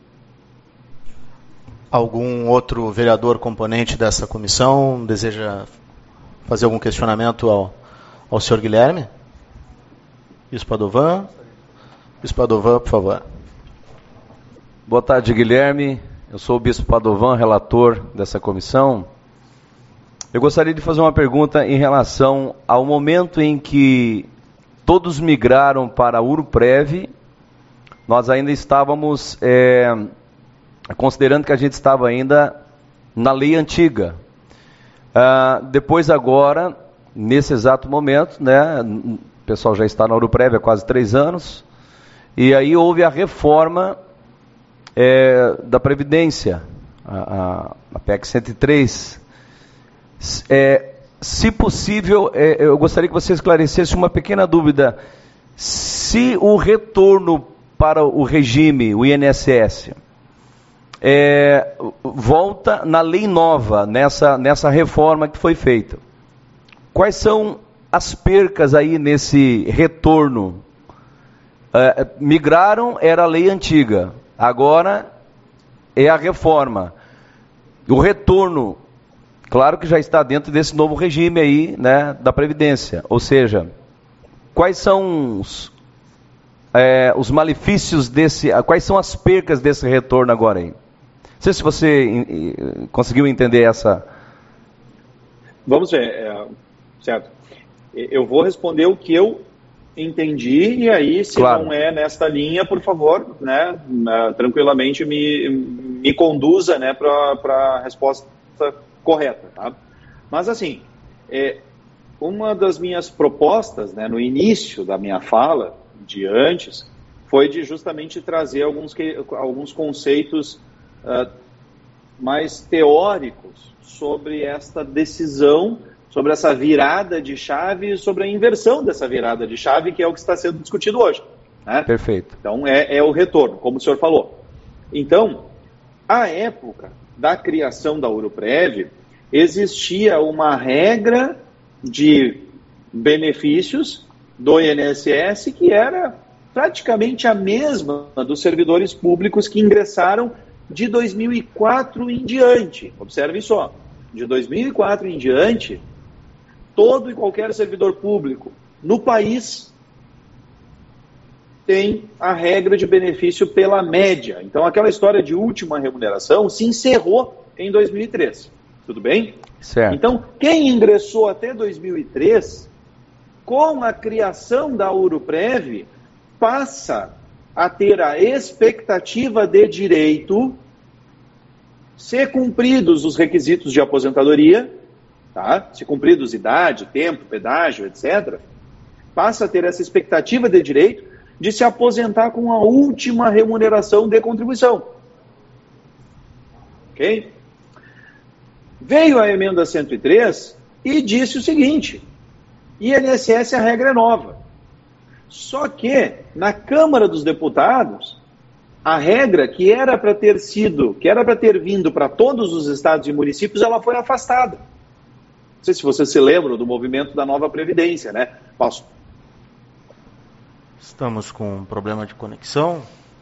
Algum outro vereador componente dessa comissão deseja fazer algum questionamento ao senhor Guilherme? Bispo Padovan. Bispo Padovan, por favor. Boa tarde, Guilherme. Eu sou o Bispo Padovan, relator dessa comissão. Eu gostaria de fazer uma pergunta em relação ao momento em que todos migraram para a Uruprev. Nós ainda estávamos considerando que a gente estava ainda na lei antiga. Depois agora, nesse exato momento, né, o pessoal já está na Uruprev há quase 3 anos, e aí houve a reforma da Previdência, a PEC 103. Se possível, eu gostaria que você esclarecesse uma pequena dúvida. Se o retorno para o regime, o INSS, volta na lei nova, nessa reforma que foi feita, quais são as percas aí nesse retorno migraram, era a lei antiga, agora é a reforma. O retorno, claro que já está dentro desse novo regime aí, né, da Previdência. Ou seja, quais são os malefícios quais são as percas desse retorno agora aí? Não sei se você conseguiu entender essa... Vamos ver, certo. Eu vou responder o que eu entendi, e aí, se claro, não é nesta linha, por favor, né, tranquilamente me conduza, né, para a resposta correta. Tá? Mas, assim, uma das minhas propostas, né, no início da minha fala, de antes, foi de justamente trazer alguns conceitos mais teóricos sobre esta decisão, sobre essa virada de chave e sobre a inversão dessa virada de chave, que é o que está sendo discutido hoje. Né? Perfeito. Então, é o retorno, como o senhor falou. Então, à época da criação da Uruprev, existia uma regra de benefícios do INSS que era praticamente a mesma dos servidores públicos que ingressaram de 2004 em diante. Observe só, de 2004 em diante, todo e qualquer servidor público no país tem a regra de benefício pela média. Então, aquela história de última remuneração se encerrou em 2003. Tudo bem? Certo. Então, quem ingressou até 2003, com a criação da Uruprev, passa a ter a expectativa de direito, se cumpridos os requisitos de aposentadoria, tá? Se cumpridos idade, tempo, pedágio, etc., passa a ter essa expectativa de direito de se aposentar com a última remuneração de contribuição. Ok? Veio a emenda 103 e disse o seguinte: INSS, a regra é nova. Só que, na Câmara dos Deputados, a regra que era para ter vindo para todos os estados e municípios, ela foi afastada. Não sei se vocês se lembram do movimento da nova Previdência, né? Posso? Estamos com um problema de conexão.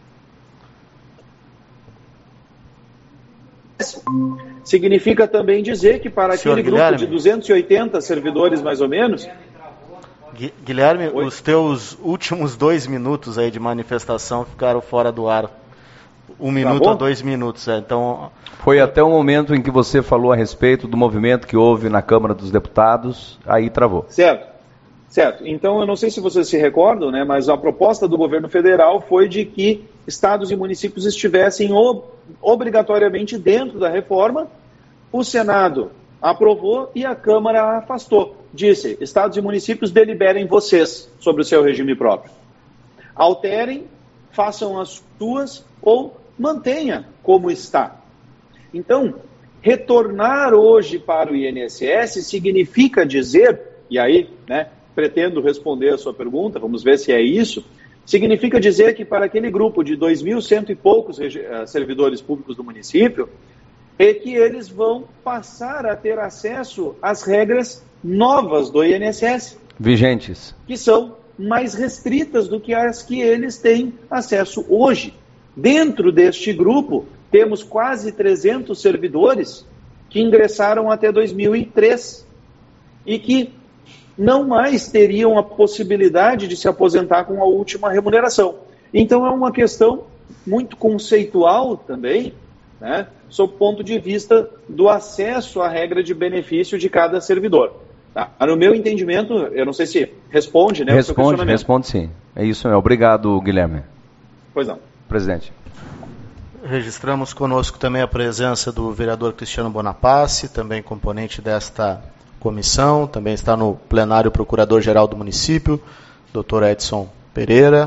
Significa também dizer que para aquele grupo de 280 servidores, mais ou menos... Guilherme, oi? Os teus últimos 2 minutos aí de manifestação ficaram fora do ar. 1 minuto a 2 minutos. Então... Foi até o momento em que você falou a respeito do movimento que houve na Câmara dos Deputados, aí travou. Certo. Então, eu não sei se vocês se recordam, né, mas a proposta do governo federal foi de que estados e municípios estivessem obrigatoriamente dentro da reforma. O Senado aprovou e a Câmara afastou. Disse: estados e municípios, deliberem vocês sobre o seu regime próprio. Alterem, façam as suas ou mantenha como está. Então, retornar hoje para o INSS significa dizer, e aí, né, pretendo responder a sua pergunta, vamos ver se é isso, significa dizer que para aquele grupo de 2.100 e poucos servidores públicos do município, é que eles vão passar a ter acesso às regras novas do INSS. Vigentes. Que são mais restritas do que as que eles têm acesso hoje. Dentro deste grupo, temos quase 300 servidores que ingressaram até 2003 e que não mais teriam a possibilidade de se aposentar com a última remuneração. Então é uma questão muito conceitual também, né, sob o ponto de vista do acesso à regra de benefício de cada servidor. Tá? No meu entendimento, eu não sei se responde, né? Responde sim. É isso mesmo. Obrigado, Guilherme. Pois não. Presidente. Registramos conosco também a presença do vereador Cristiano Bonaparte, também componente desta comissão. Também está no plenário o procurador-geral do município, Dr. Edson Pereira.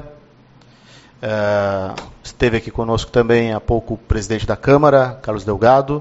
Esteve aqui conosco também há pouco o presidente da Câmara, Carlos Delgado.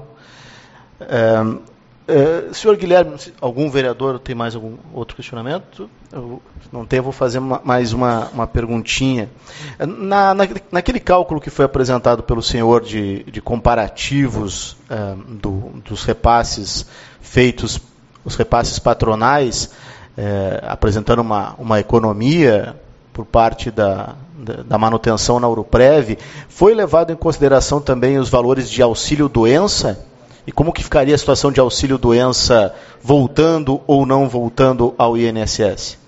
Senhor Guilherme, algum vereador tem mais algum outro questionamento? Eu não tenho, vou fazer mais uma perguntinha. Naquele cálculo que foi apresentado pelo senhor de comparativos dos repasses feitos, os repasses patronais, apresentando uma economia por parte da manutenção na Uruprev, foi levado em consideração também os valores de auxílio-doença? E como que ficaria a situação de auxílio-doença voltando ou não voltando ao INSS?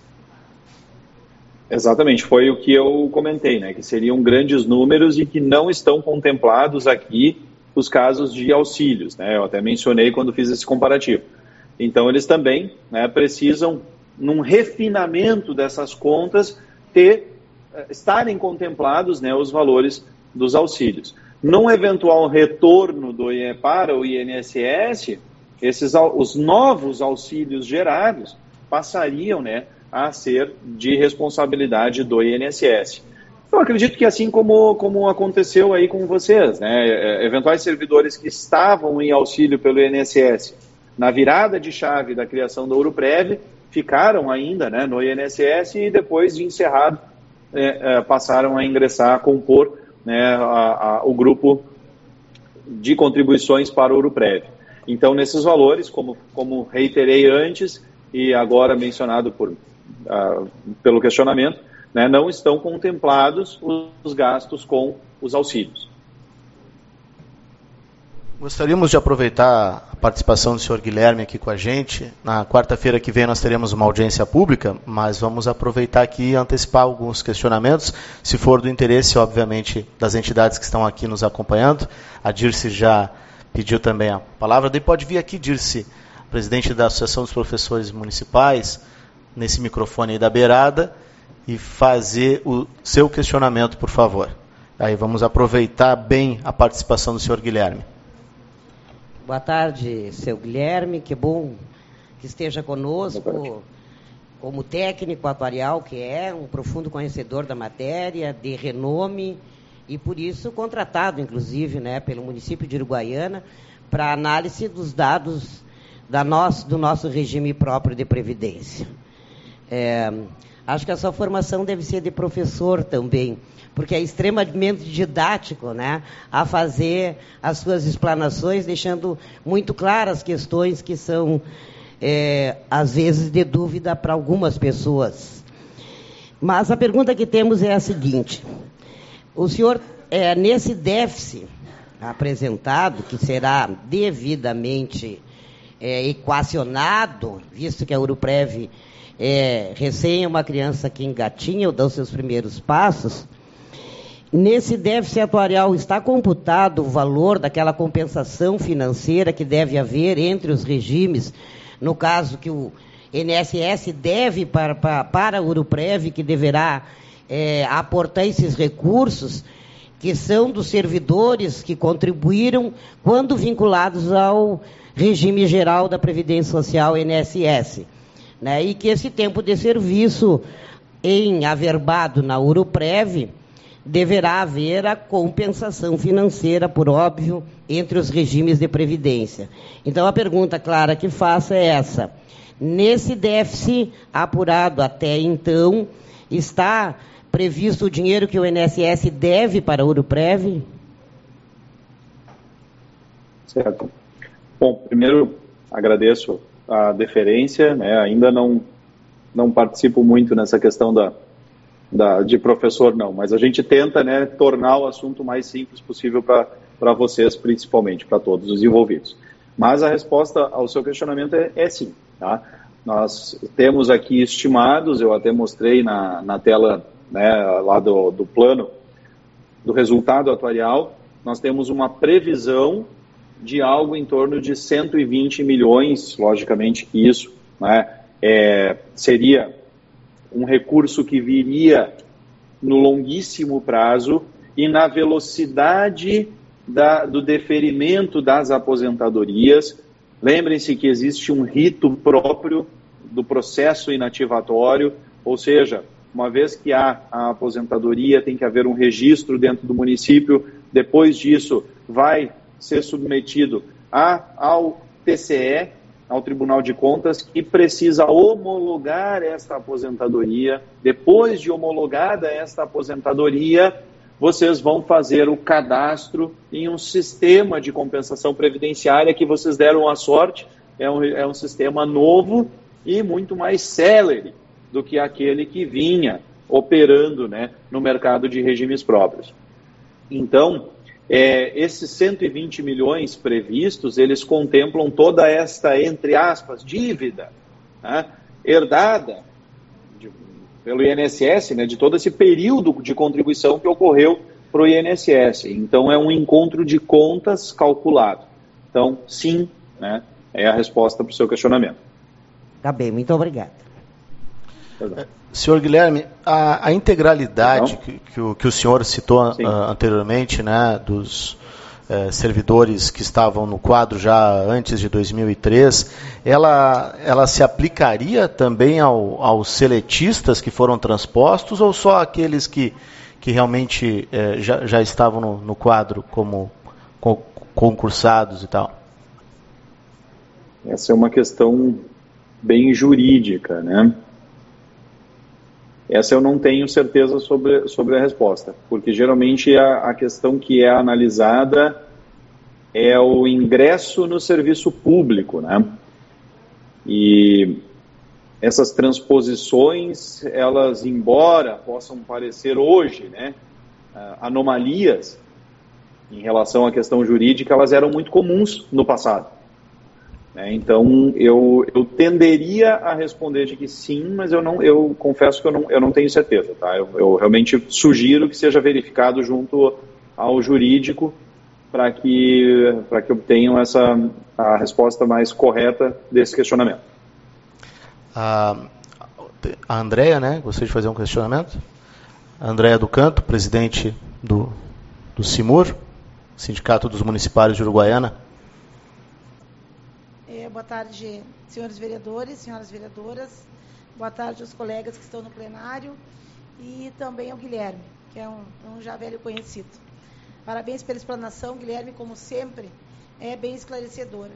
Exatamente, foi o que eu comentei, né, que seriam grandes números e que não estão contemplados aqui os casos de auxílios, né, eu até mencionei quando fiz esse comparativo. Então, eles também, né, precisam, num refinamento dessas contas, estarem contemplados, né, os valores dos auxílios. Num eventual retorno para o INSS, os novos auxílios gerados passariam, né, a ser de responsabilidade do INSS. Eu acredito que assim como aconteceu aí com vocês, né, eventuais servidores que estavam em auxílio pelo INSS, na virada de chave da criação da Uruprev, ficaram ainda, né, no INSS e depois de encerrado passaram a ingressar, a compor, né, o grupo de contribuições para o Uruprev. Então, nesses valores, como reiterei antes e agora mencionado pelo questionamento, né, não estão contemplados os gastos com os auxílios. Gostaríamos de aproveitar a participação do senhor Guilherme aqui com a gente. Na quarta-feira que vem nós teremos uma audiência pública, mas vamos aproveitar aqui e antecipar alguns questionamentos, se for do interesse, obviamente, das entidades que estão aqui nos acompanhando. A Dirce já pediu também a palavra. Daí pode vir aqui, Dirce, presidente da Associação dos Professores Municipais, nesse microfone aí da beirada, e fazer o seu questionamento, por favor. Aí vamos aproveitar bem a participação do senhor Guilherme. Boa tarde, seu Guilherme, que bom que esteja conosco como técnico atuarial, que é um profundo conhecedor da matéria, de renome, e por isso contratado, inclusive, né, pelo município de Uruguaiana, para análise dos dados do nosso regime próprio de previdência. Acho que a sua formação deve ser de professor também, porque é extremamente didático, né, a fazer as suas explanações, deixando muito claras questões que são, às vezes, de dúvida para algumas pessoas. Mas a pergunta que temos é a seguinte: o senhor, nesse déficit apresentado, que será devidamente equacionado, visto que a Uruprev recém é uma criança que engatinha ou dá os seus primeiros passos, nesse déficit atuarial está computado o valor daquela compensação financeira que deve haver entre os regimes, no caso que o INSS deve para a Uruprev, que deverá aportar esses recursos, que são dos servidores que contribuíram quando vinculados ao regime geral da Previdência Social, INSS, né? E que esse tempo de serviço averbado na Uruprev deverá haver a compensação financeira, por óbvio, entre os regimes de previdência. Então, a pergunta clara que faço é essa: nesse déficit apurado até então, está previsto o dinheiro que o INSS deve para a Uruprev? Certo. Bom, primeiro agradeço a deferência, né? Ainda não participo muito nessa questão de professor, não, mas a gente tenta, né, tornar o assunto mais simples possível para vocês, principalmente, para todos os envolvidos. Mas a resposta ao seu questionamento é sim. Tá? Nós temos aqui estimados, eu até mostrei na tela, né, lá do plano do resultado atuarial, nós temos uma previsão de algo em torno de 120 milhões, logicamente que isso, né, seria um recurso que viria no longuíssimo prazo e na velocidade do deferimento das aposentadorias. Lembrem-se que existe um rito próprio do processo inativatório, ou seja, uma vez que há a aposentadoria, tem que haver um registro dentro do município, depois disso vai ser submetido ao TCE, ao Tribunal de Contas, que precisa homologar esta aposentadoria. Depois de homologada esta aposentadoria, vocês vão fazer o cadastro em um sistema de compensação previdenciária que vocês deram a sorte, é um sistema novo e muito mais célere do que aquele que vinha operando, né, no mercado de regimes próprios. Então, esses 120 milhões previstos, eles contemplam toda esta, entre aspas, dívida, né, herdada pelo INSS, né, de todo esse período de contribuição que ocorreu para o INSS. Então, é um encontro de contas calculado. Então, sim, né, é a resposta para o seu questionamento. Tá bem, muito obrigado. Senhor Guilherme, a integralidade que o senhor citou anteriormente, né, dos servidores que estavam no quadro já antes de 2003, ela se aplicaria também aos seletistas que foram transpostos ou só aqueles que realmente já estavam no quadro como concursados e tal? Essa é uma questão bem jurídica, né? Essa eu não tenho certeza sobre a resposta, porque geralmente a questão que é analisada é o ingresso no serviço público, né? E essas transposições, elas, embora possam parecer hoje, né, anomalias em relação à questão jurídica, elas eram muito comuns no passado. Então, eu tenderia a responder de que sim, mas eu confesso que eu não tenho certeza. Tá? Eu realmente sugiro que seja verificado junto ao jurídico para que obtenham a resposta mais correta desse questionamento. A Andréia, né, gostaria de fazer um questionamento. A Andréia do Canto, presidente do CIMUR, Sindicato dos Municipários de Uruguaiana. Boa tarde, senhores vereadores, senhoras vereadoras. Boa tarde aos colegas que estão no plenário e também ao Guilherme, que é um já velho conhecido. Parabéns pela explanação, Guilherme, como sempre, é bem esclarecedora.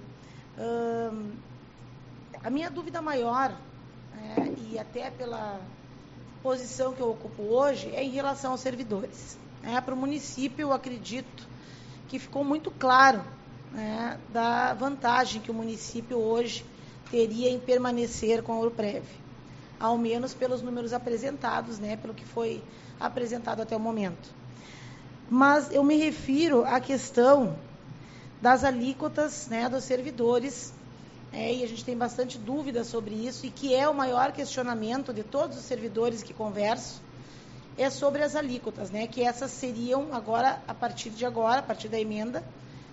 A minha dúvida maior, e até pela posição que eu ocupo hoje, é em relação aos servidores. Para o município, eu acredito que ficou muito claro da vantagem que o município hoje teria em permanecer com a Urprev, ao menos pelos números apresentados, pelo que foi apresentado até o momento. Mas eu me refiro à questão das alíquotas, dos servidores, e a gente tem bastante dúvida sobre isso, e que é o maior questionamento de todos os servidores que converso, é sobre as alíquotas, que essas seriam agora, a partir da emenda,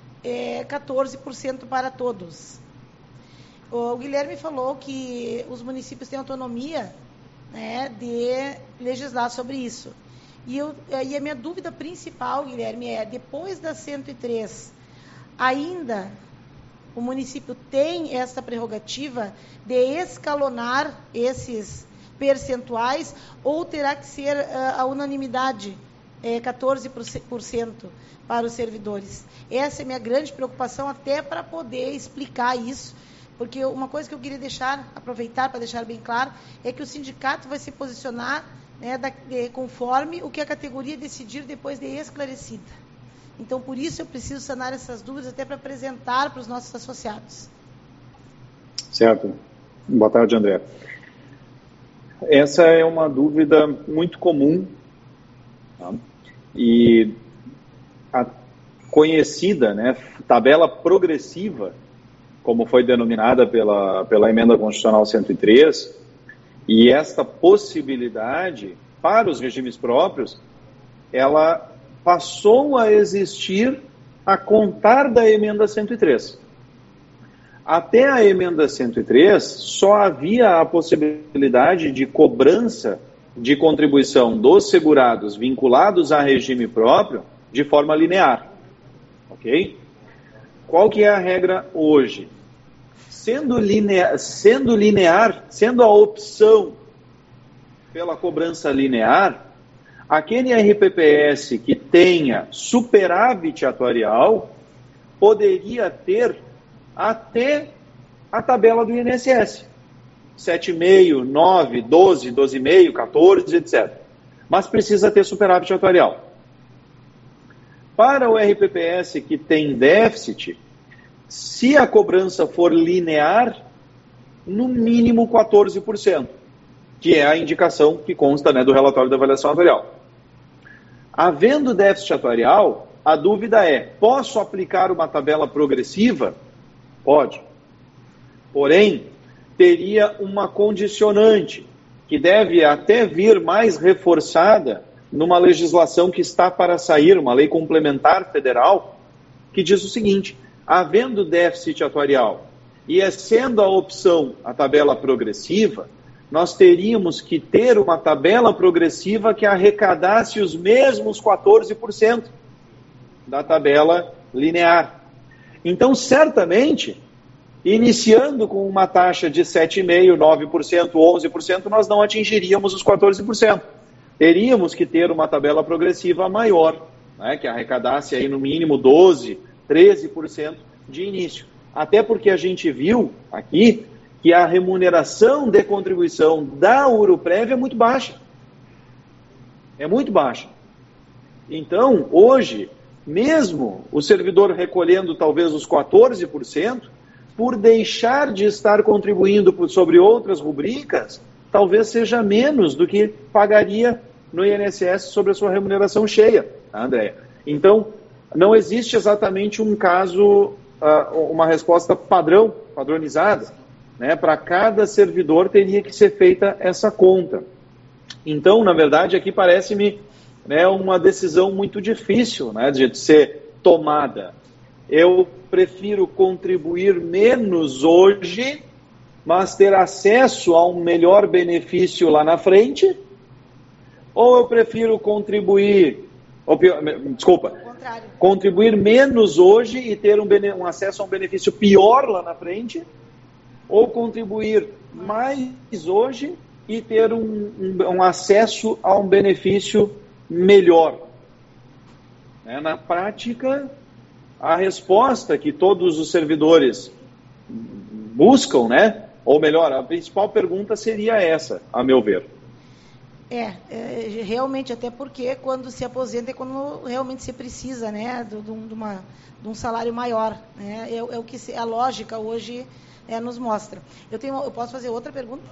14% para todos. O Guilherme falou que os municípios têm autonomia de legislar sobre isso. E a minha dúvida principal, Guilherme, depois da 103, ainda o município tem essa prerrogativa de escalonar esses percentuais ou terá que ser a unanimidade, 14% para os servidores? Essa é a minha grande preocupação, até para poder explicar isso, porque uma coisa que eu queria aproveitar para deixar bem claro, é que o sindicato vai se posicionar conforme o que a categoria decidir depois de esclarecida. Então, por isso eu preciso sanar essas dúvidas, até para apresentar para os nossos associados. Certo. Boa tarde, André. Essa é uma dúvida muito comum, tá? E a conhecida, tabela progressiva, como foi denominada pela Emenda Constitucional 103, e esta possibilidade para os regimes próprios, ela passou a existir a contar da Emenda 103. Até a Emenda 103, só havia a possibilidade de cobrança de contribuição dos segurados vinculados a regime próprio de forma linear. Ok? Qual que é a regra hoje? Sendo a opção pela cobrança linear, aquele RPPS que tenha superávit atuarial poderia ter até a tabela do INSS. 7,5, 9, 12, 12,5, 14, etc. Mas precisa ter superávit atuarial. Para o RPPS que tem déficit, se a cobrança for linear, no mínimo 14%. que é a indicação que consta, né, do relatório da avaliação atuarial. Havendo déficit atuarial, a dúvida é, posso aplicar uma tabela progressiva? Pode. Porém, teria uma condicionante, que deve até vir mais reforçada numa legislação que está para sair, uma lei complementar federal, que diz o seguinte: havendo déficit atuarial e sendo a opção a tabela progressiva, nós teríamos que ter uma tabela progressiva que arrecadasse os mesmos 14% da tabela linear. Então, certamente, iniciando com uma taxa de 7,5%, 9%, 11%, nós não atingiríamos os 14%. Teríamos que ter uma tabela progressiva maior, né, que arrecadasse aí no mínimo 12%, 13% de início. Até porque a gente viu aqui que a remuneração de contribuição da Uruprev é muito baixa. É muito baixa. Então, hoje, mesmo o servidor recolhendo talvez os 14%, por deixar de estar contribuindo sobre outras rubricas, talvez seja menos do que pagaria no INSS sobre a sua remuneração cheia, Andréia. Então, não existe exatamente um caso, uma resposta padronizada, né? Para cada servidor teria que ser feita essa conta. Então, na verdade, aqui parece-me, né, uma decisão muito difícil, né, de ser tomada. Eu prefiro contribuir menos hoje, mas ter acesso a um melhor benefício lá na frente, ou eu prefiro contribuir menos hoje e ter um acesso a um benefício pior lá na frente, ou contribuir mais hoje e ter um acesso a um benefício melhor. Na prática, a resposta que todos os servidores buscam, né? Ou melhor, a principal pergunta seria essa, a meu ver. Realmente, até porque quando se aposenta é quando realmente se precisa, né, de um salário maior, né? É o que a lógica hoje nos mostra. Eu posso fazer outra pergunta?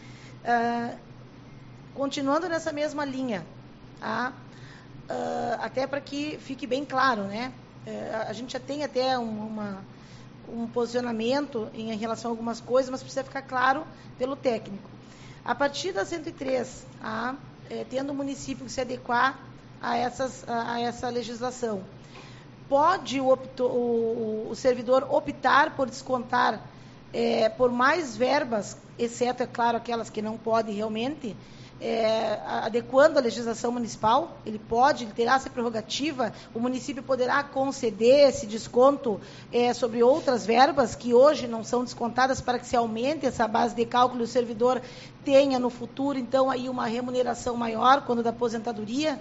Continuando nessa mesma linha, tá? Até para que fique bem claro, né? A gente já tem até um posicionamento em relação a algumas coisas, mas precisa ficar claro pelo técnico. A partir da 103, tendo o município que se adequar a essa legislação, pode o servidor optar por descontar por mais verbas, exceto, é claro, aquelas que não pode realmente, adequando a legislação municipal? Ele terá essa prerrogativa, o município poderá conceder esse desconto sobre outras verbas que hoje não são descontadas, para que se aumente essa base de cálculo e o servidor tenha no futuro, então, aí uma remuneração maior quando da aposentadoria?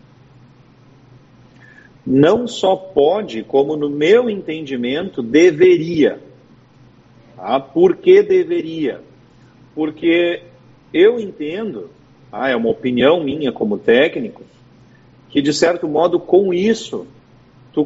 Não só pode, como no meu entendimento, deveria. Por que deveria? Porque eu entendo, é uma opinião minha como técnico, que de certo modo com isso tu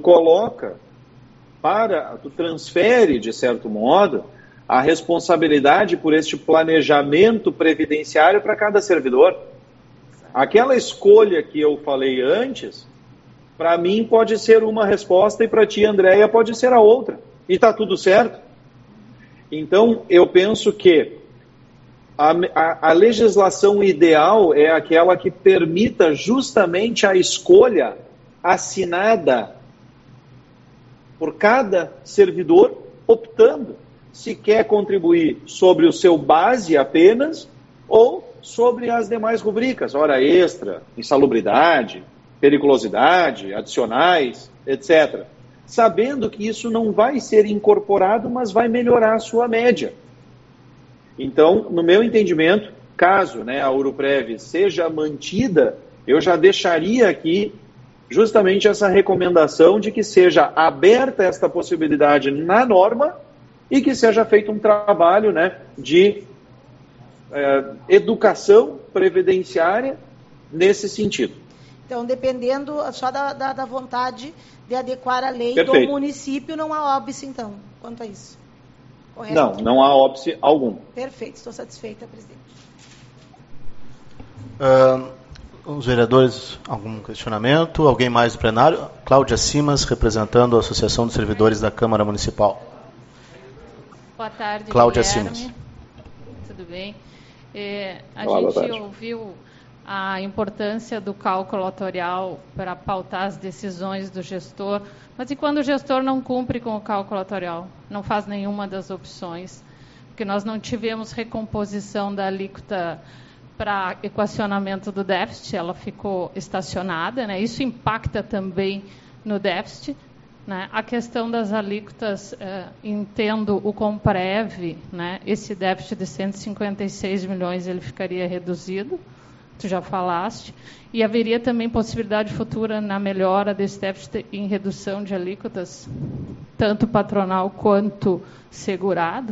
transfere de certo modo a responsabilidade por este planejamento previdenciário para cada servidor. Aquela escolha que eu falei antes, para mim pode ser uma resposta e para ti, Andréia, pode ser a outra. E está tudo certo. Então, eu penso que a legislação ideal é aquela que permita justamente a escolha assinada por cada servidor, optando se quer contribuir sobre o seu base apenas ou sobre as demais rubricas, hora extra, insalubridade, periculosidade, adicionais, etc. Sabendo que isso não vai ser incorporado, mas vai melhorar a sua média. Então, no meu entendimento, caso, né, a Uruprev seja mantida, eu já deixaria aqui justamente essa recomendação de que seja aberta esta possibilidade na norma e que seja feito um trabalho, né, de educação previdenciária nesse sentido. Então, dependendo só da vontade de adequar a lei Perfeito. do município, não há óbice, então, quanto a isso. Correto? Não há óbice algum. Perfeito, estou satisfeita, presidente. Os vereadores, algum questionamento? Alguém mais do plenário? Cláudia Simas, representando a Associação dos Servidores da Câmara Municipal. Boa tarde, Cláudia Guilherme. Simas. Tudo bem? Olá, A gente ouviu a importância do cálculo atuarial para pautar as decisões do gestor, mas e quando o gestor não cumpre com o cálculo atuarial? Não faz nenhuma das opções, porque nós não tivemos recomposição da alíquota para equacionamento do déficit, ela ficou estacionada, né? Isso impacta também no déficit, né? A questão das alíquotas, entendo o Comprev, né? Esse déficit de 156 milhões ele ficaria reduzido, tu já falaste, e haveria também possibilidade futura na melhora desse déficit em redução de alíquotas, tanto patronal quanto segurado?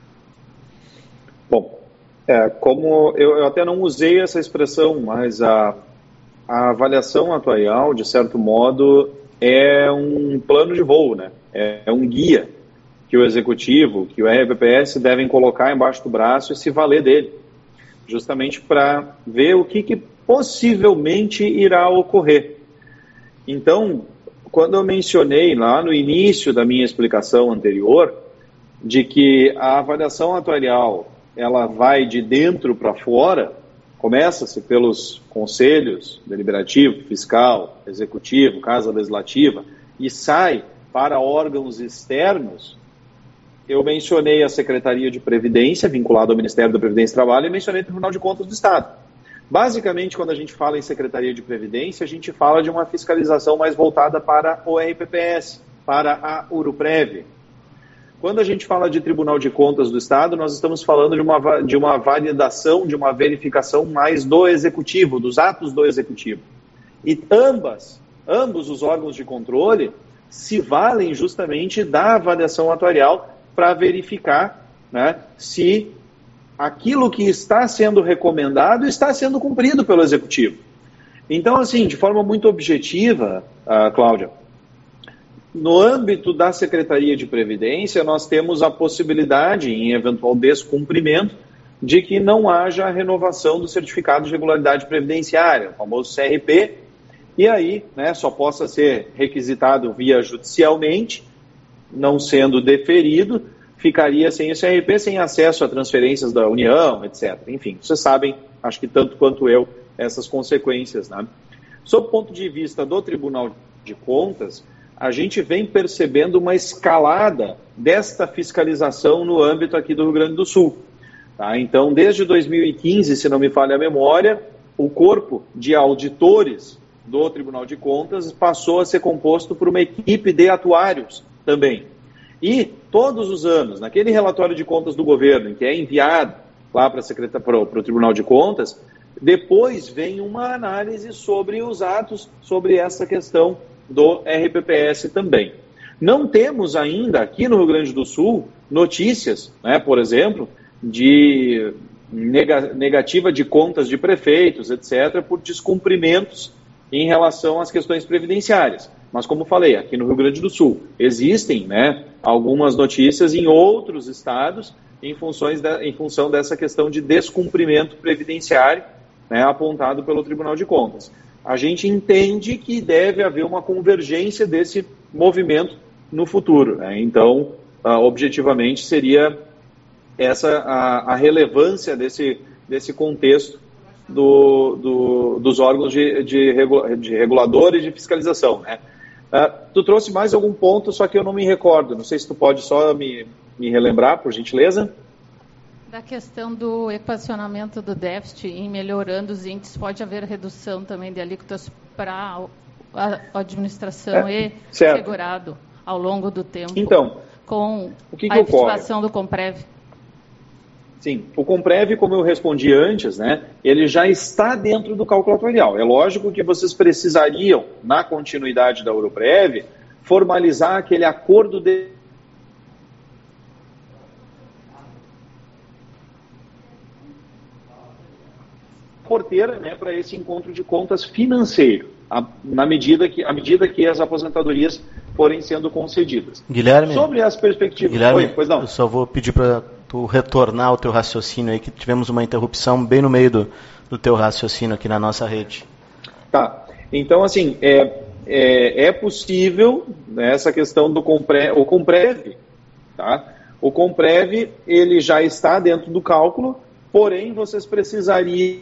Bom, como eu até não usei essa expressão, mas a avaliação atuarial, de certo modo, é um plano de voo, né? É um guia que o Executivo, que o RPPS devem colocar embaixo do braço e se valer dele, justamente para ver o que possivelmente irá ocorrer. Então, quando eu mencionei lá no início da minha explicação anterior, de que a avaliação atuarial ela vai de dentro para fora, começa-se pelos conselhos deliberativo, fiscal, executivo, casa legislativa, e sai para órgãos externos. Eu mencionei a Secretaria de Previdência, vinculada ao Ministério da Previdência e Trabalho, e mencionei o Tribunal de Contas do Estado. Basicamente, quando a gente fala em Secretaria de Previdência, a gente fala de uma fiscalização mais voltada para o RPPS, para a Uruprev. Quando a gente fala de Tribunal de Contas do Estado, nós estamos falando de uma validação, de uma verificação mais do Executivo, dos atos do Executivo. E ambos os órgãos de controle se valem justamente da avaliação atuarial para verificar, né, se aquilo que está sendo recomendado está sendo cumprido pelo Executivo. Então, assim, de forma muito objetiva, Cláudia, no âmbito da Secretaria de Previdência, nós temos a possibilidade, em eventual descumprimento, de que não haja a renovação do certificado de regularidade previdenciária, o famoso CRP, e aí, né, só possa ser requisitado via judicialmente, não sendo deferido, ficaria sem o CRP, sem acesso a transferências da União, etc. Enfim, vocês sabem, acho que tanto quanto eu, essas consequências, né? Sob o ponto de vista do Tribunal de Contas, a gente vem percebendo uma escalada desta fiscalização no âmbito aqui do Rio Grande do Sul. Tá? Então, desde 2015, se não me falha a memória, o corpo de auditores do Tribunal de Contas passou a ser composto por uma equipe de atuários também. E, todos os anos, naquele relatório de contas do governo, que é enviado lá para o Tribunal de Contas, depois vem uma análise sobre os atos, sobre essa questão do RPPS também. Não temos ainda, aqui no Rio Grande do Sul, notícias, né, por exemplo, de negativa de contas de prefeitos, etc., por descumprimentos em relação às questões previdenciárias. Mas, como falei, aqui no Rio Grande do Sul, existem, né, algumas notícias em outros estados em função dessa questão de descumprimento previdenciário, né, apontado pelo Tribunal de Contas. A gente entende que deve haver uma convergência desse movimento no futuro, né? Então, objetivamente, seria essa a relevância desse contexto dos órgãos de reguladores de fiscalização, né? Tu trouxe mais algum ponto, só que eu não me recordo. Não sei se tu pode só me relembrar, por gentileza. Da questão do equacionamento do déficit, em melhorando os índices, pode haver redução também de alíquotas para a administração e certo. segurado ao longo do tempo, então, com o que a efetivação ocorre? Do Comprev? Sim, o Comprev, como eu respondi antes, né, ele já está dentro do cálculo atuarial. É lógico que vocês precisariam, na continuidade da Uruprev, formalizar aquele acordo de porteira, né, para esse encontro de contas financeiro, à medida que as aposentadorias forem sendo concedidas. Guilherme, sobre as perspectivas... Guilherme, pois não. Eu só vou pedir para tu retornar o teu raciocínio aí, que tivemos uma interrupção bem no meio do teu raciocínio aqui na nossa rede. Tá, então assim, é possível, né, essa questão do o Comprev, tá? O Comprev, ele já está dentro do cálculo, porém vocês precisariam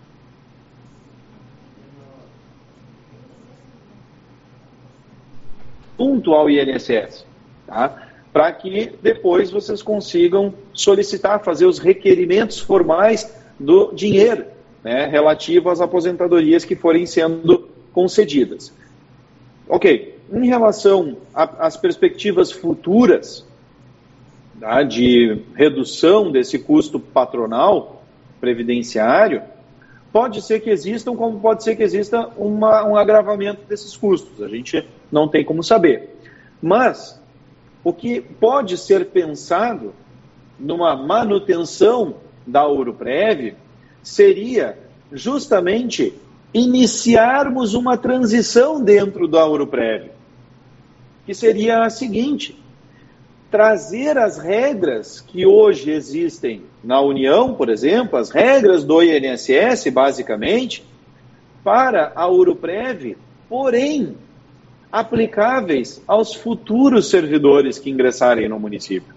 junto ao INSS, tá? Para que depois vocês consigam solicitar, fazer os requerimentos formais do dinheiro, né, relativo às aposentadorias que forem sendo concedidas. Ok, em relação às perspectivas futuras, tá, de redução desse custo patronal previdenciário, pode ser que existam, como pode ser que exista um agravamento desses custos. A gente não tem como saber. Mas o que pode ser pensado numa manutenção da Ouro-Prev seria justamente iniciarmos uma transição dentro da Ouro-Prev, que seria a seguinte: trazer as regras que hoje existem na União, por exemplo, as regras do INSS, basicamente, para a Ouro-Prev, porém aplicáveis aos futuros servidores que ingressarem no município.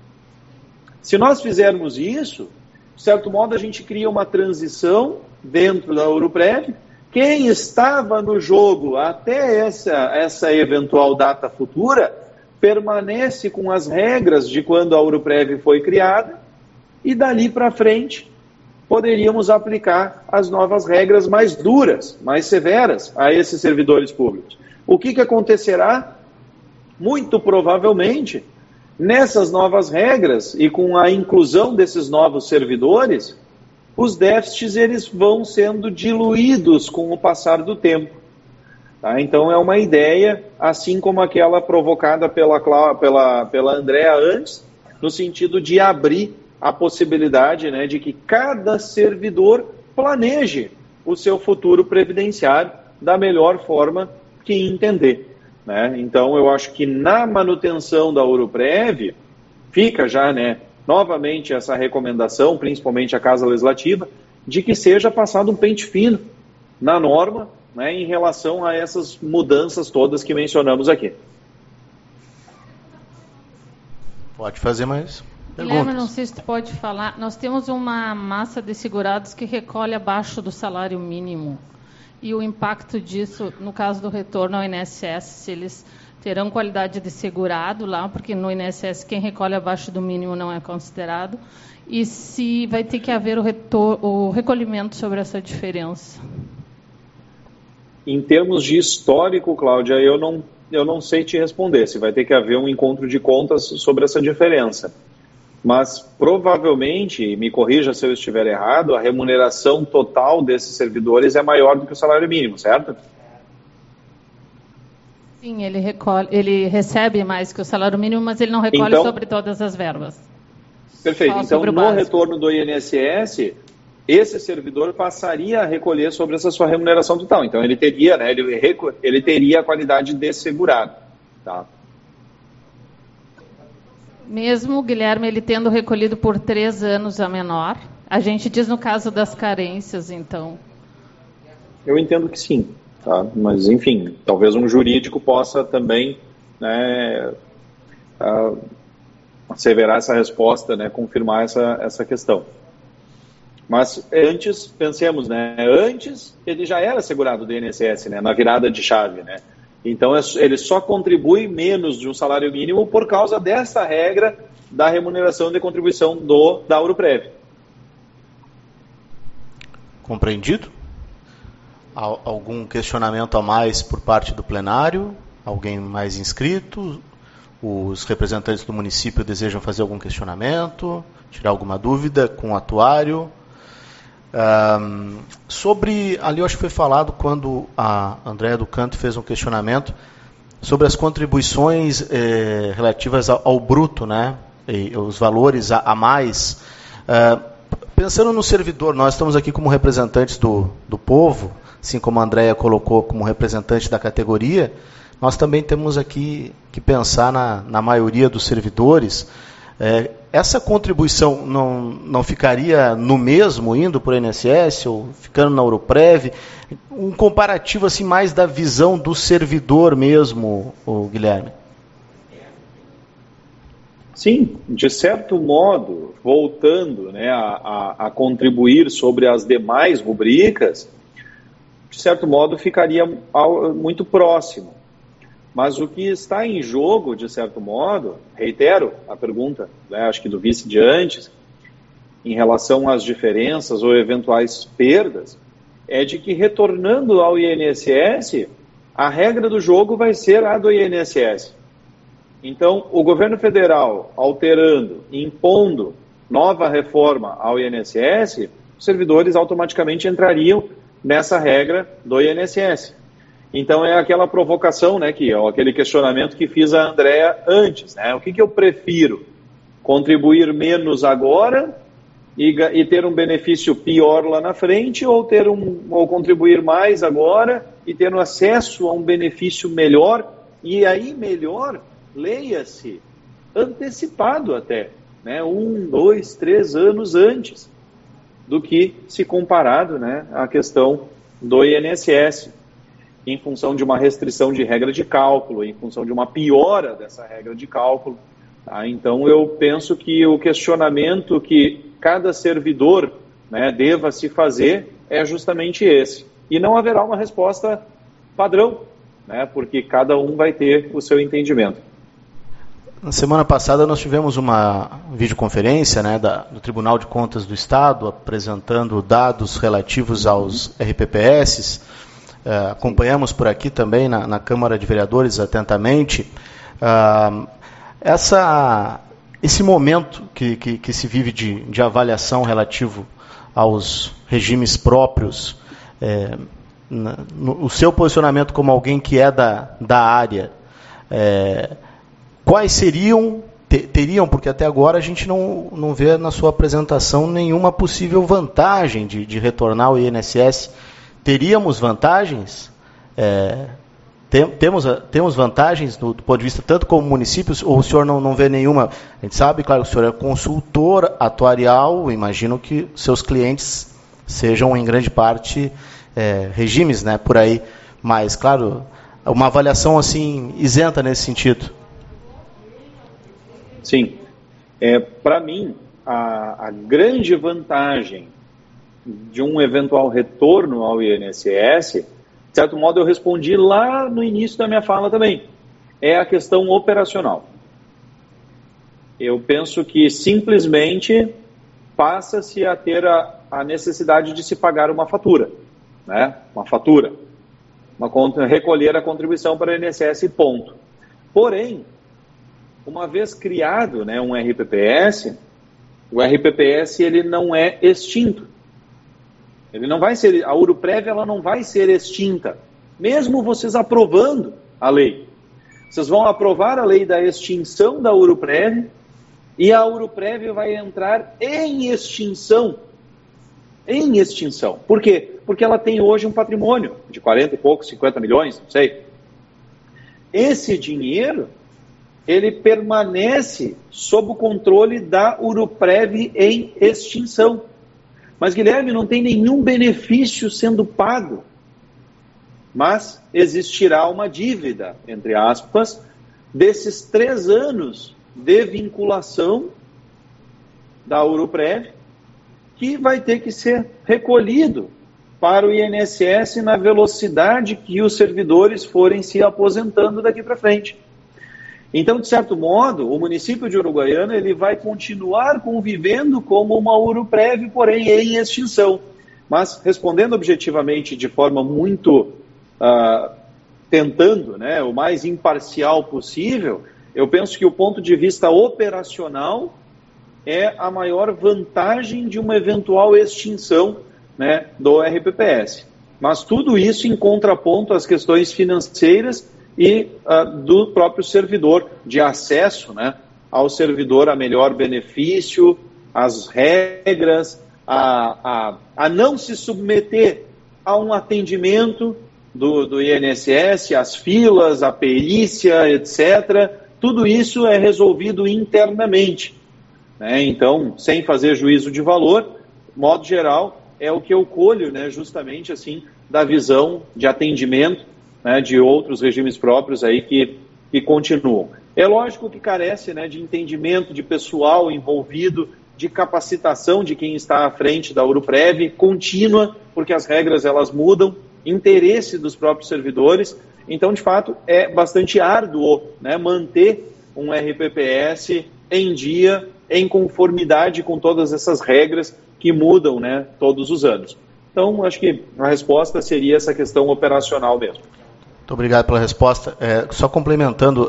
Se nós fizermos isso, de certo modo a gente cria uma transição dentro da Ouro-Prev. Quem estava no jogo até essa eventual data futura permanece com as regras de quando a Ouro-Prev foi criada, e dali para frente poderíamos aplicar as novas regras mais duras, mais severas a esses servidores públicos. O que acontecerá? Muito provavelmente, nessas novas regras e com a inclusão desses novos servidores, os déficits eles vão sendo diluídos com o passar do tempo. Tá? Então é uma ideia, assim como aquela provocada pela Andréa antes, no sentido de abrir a possibilidade, né, de que cada servidor planeje o seu futuro previdenciário da melhor forma que entender. Né? Então eu acho que na manutenção da Ouro-Prev fica já, né, novamente essa recomendação, principalmente a Casa Legislativa, de que seja passado um pente fino na norma, né, em relação a essas mudanças todas que mencionamos aqui. Pode fazer mais perguntas. Guilherme, não sei se tu pode falar, nós temos uma massa de segurados que recolhe abaixo do salário mínimo, e o impacto disso, no caso do retorno ao INSS, se eles terão qualidade de segurado lá, porque no INSS quem recolhe abaixo do mínimo não é considerado, e se vai ter que haver o recolhimento sobre essa diferença. Em termos de histórico, Cláudia, eu não sei te responder, se vai ter que haver um encontro de contas sobre essa diferença. Mas, provavelmente, me corrija se eu estiver errado, a remuneração total desses servidores é maior do que o salário mínimo, certo? Sim, ele recebe mais que o salário mínimo, mas ele não recolhe sobre todas as verbas. Perfeito. Então, no retorno do INSS, esse servidor passaria a recolher sobre essa sua remuneração total. Então, ele teria, né, ele teria a qualidade de segurado. Tá? Mesmo o Guilherme, ele tendo recolhido por 3 anos a menor, a gente diz no caso das carências, então. Eu entendo que sim, tá? Mas, enfim, talvez um jurídico possa também, né, asseverar essa resposta, né, confirmar essa questão. Mas antes, pensemos, né, antes ele já era segurado do INSS, né, na virada de chave, né? Então, ele só contribui menos de um salário mínimo por causa dessa regra da remuneração de contribuição da Ouro-Prev. Compreendido? Algum questionamento a mais por parte do plenário? Alguém mais inscrito? Os representantes do município desejam fazer algum questionamento? Tirar alguma dúvida com o atuário? Sobre, ali eu acho que foi falado quando a Andréa do Canto fez um questionamento sobre as contribuições relativas ao bruto, né, e os valores a mais. Pensando no servidor, nós estamos aqui como representantes do povo, assim como a Andréa colocou como representante da categoria, nós também temos aqui que pensar na maioria dos servidores. essa contribuição não ficaria no mesmo, indo para o INSS ou ficando na Uruprev? Um comparativo assim, mais da visão do servidor mesmo, Guilherme. Sim, de certo modo, voltando, né, a contribuir sobre as demais rubricas, de certo modo ficaria muito próximo. Mas o que está em jogo, de certo modo, reitero a pergunta, né, acho que do vice de antes, em relação às diferenças ou eventuais perdas, é de que retornando ao INSS, a regra do jogo vai ser a do INSS. Então, o governo federal alterando, impondo nova reforma ao INSS, os servidores automaticamente entrariam nessa regra do INSS. Então, é aquela provocação, né, aquele questionamento que fiz a Andréa antes, né? O que eu prefiro? Contribuir menos agora e ter um benefício pior lá na frente, ou contribuir mais agora e ter um acesso a um benefício melhor, e aí melhor, leia-se, antecipado até, né, 1, 2, 3 anos antes do que se comparado, né, à questão do INSS, em função de uma restrição de regra de cálculo, em função de uma piora dessa regra de cálculo. Tá? Então, eu penso que o questionamento que cada servidor, né, deva se fazer é justamente esse. E não haverá uma resposta padrão, né, porque cada um vai ter o seu entendimento. Na semana passada nós tivemos uma videoconferência, né, do Tribunal de Contas do Estado, apresentando dados relativos aos RPPS. Acompanhamos por aqui também na Câmara de Vereadores atentamente. Esse momento que se vive de avaliação relativo aos regimes próprios, o seu posicionamento como alguém que é da área, quais teriam, porque até agora a gente não vê na sua apresentação nenhuma possível vantagem de retornar ao INSS. Teríamos vantagens? Temos vantagens do ponto de vista tanto como municípios, ou o senhor não vê nenhuma? A gente sabe, claro, que o senhor é consultor atuarial, imagino que seus clientes sejam em grande parte regimes, né, por aí, mas, claro, uma avaliação assim isenta nesse sentido. Sim. Para mim, a grande vantagem de um eventual retorno ao INSS, de certo modo eu respondi lá no início da minha fala também, é a questão operacional. Eu penso que simplesmente passa-se a ter a necessidade de se pagar uma fatura, né? Recolher a contribuição para o INSS, ponto. Porém, uma vez criado, né, um RPPS, o RPPS ele não é extinto. Ele não vai ser, a Uruprev ela não vai ser extinta, mesmo vocês aprovando a lei. Vocês vão aprovar a lei da extinção da Uruprev e a Uruprev vai entrar em extinção. Em extinção. Por quê? Porque ela tem hoje um patrimônio de 40 e poucos, 50 milhões, não sei. Esse dinheiro, ele permanece sob o controle da Uruprev em extinção. Mas, Guilherme, não tem nenhum benefício sendo pago. Mas existirá uma dívida, entre aspas, desses 3 anos de vinculação da Uruprev, que vai ter que ser recolhido para o INSS na velocidade que os servidores forem se aposentando daqui para frente. Então, de certo modo, o município de Uruguaiana ele vai continuar convivendo como uma Uruprev, porém em extinção. Mas, respondendo objetivamente de forma muito tentando, né, o mais imparcial possível, eu penso que o ponto de vista operacional é a maior vantagem de uma eventual extinção, né, do RPPS. Mas tudo isso em contraponto às questões financeiras e do próprio servidor, de acesso, né, ao servidor a melhor benefício, as regras, a não se submeter a um atendimento do INSS, as filas, a perícia, etc. Tudo isso é resolvido internamente. né? Então, sem fazer juízo de valor, modo geral, é o que eu colho, né, justamente assim, da visão de atendimento, né, de outros regimes próprios aí que continuam. É lógico que carece, né, de entendimento de pessoal envolvido, de capacitação de quem está à frente da Uruprev, contínua, porque as regras elas mudam, interesse dos próprios servidores. Então, de fato, é bastante árduo, né, manter um RPPS em dia, em conformidade com todas essas regras que mudam, né, todos os anos. Então, acho que a resposta seria essa questão operacional mesmo. Muito obrigado pela resposta. Só complementando,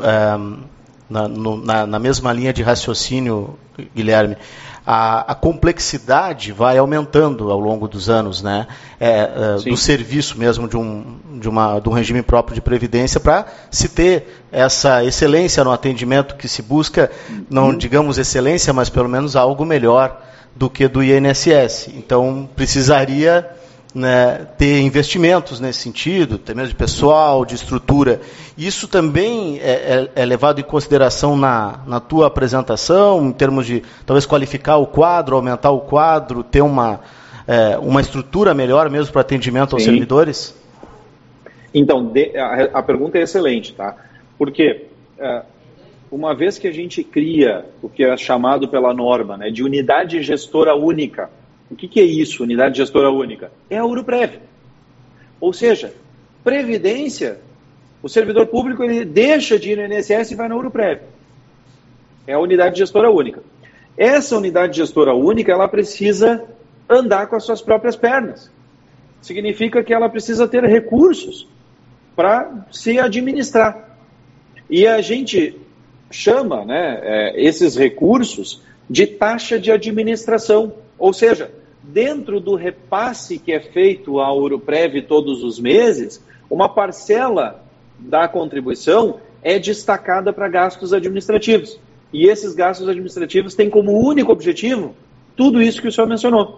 na mesma linha de raciocínio, Guilherme, a complexidade vai aumentando ao longo dos anos, né? Do serviço mesmo de um regime próprio de previdência, para se ter essa excelência no atendimento que se busca, não digamos excelência, mas pelo menos algo melhor do que do INSS. Então, precisaria, né, ter investimentos nesse sentido, até mesmo de pessoal, de estrutura. Isso também é levado em consideração na tua apresentação, em termos de talvez qualificar o quadro, aumentar o quadro, ter uma estrutura melhor mesmo para atendimento aos servidores? Então, a pergunta é excelente, tá? Porque uma vez que a gente cria o que é chamado pela norma, né, de unidade gestora única, o que é isso, unidade gestora única? É a Uruprev. Ou seja, previdência, o servidor público ele deixa de ir no INSS e vai na Uruprev. É a unidade gestora única. Essa unidade gestora única, ela precisa andar com as suas próprias pernas. Significa que ela precisa ter recursos para se administrar. E a gente chama, né, esses recursos de taxa de administração. Ou seja, dentro do repasse que é feito à Uruprev todos os meses, uma parcela da contribuição é destacada para gastos administrativos. E esses gastos administrativos têm como único objetivo tudo isso que o senhor mencionou.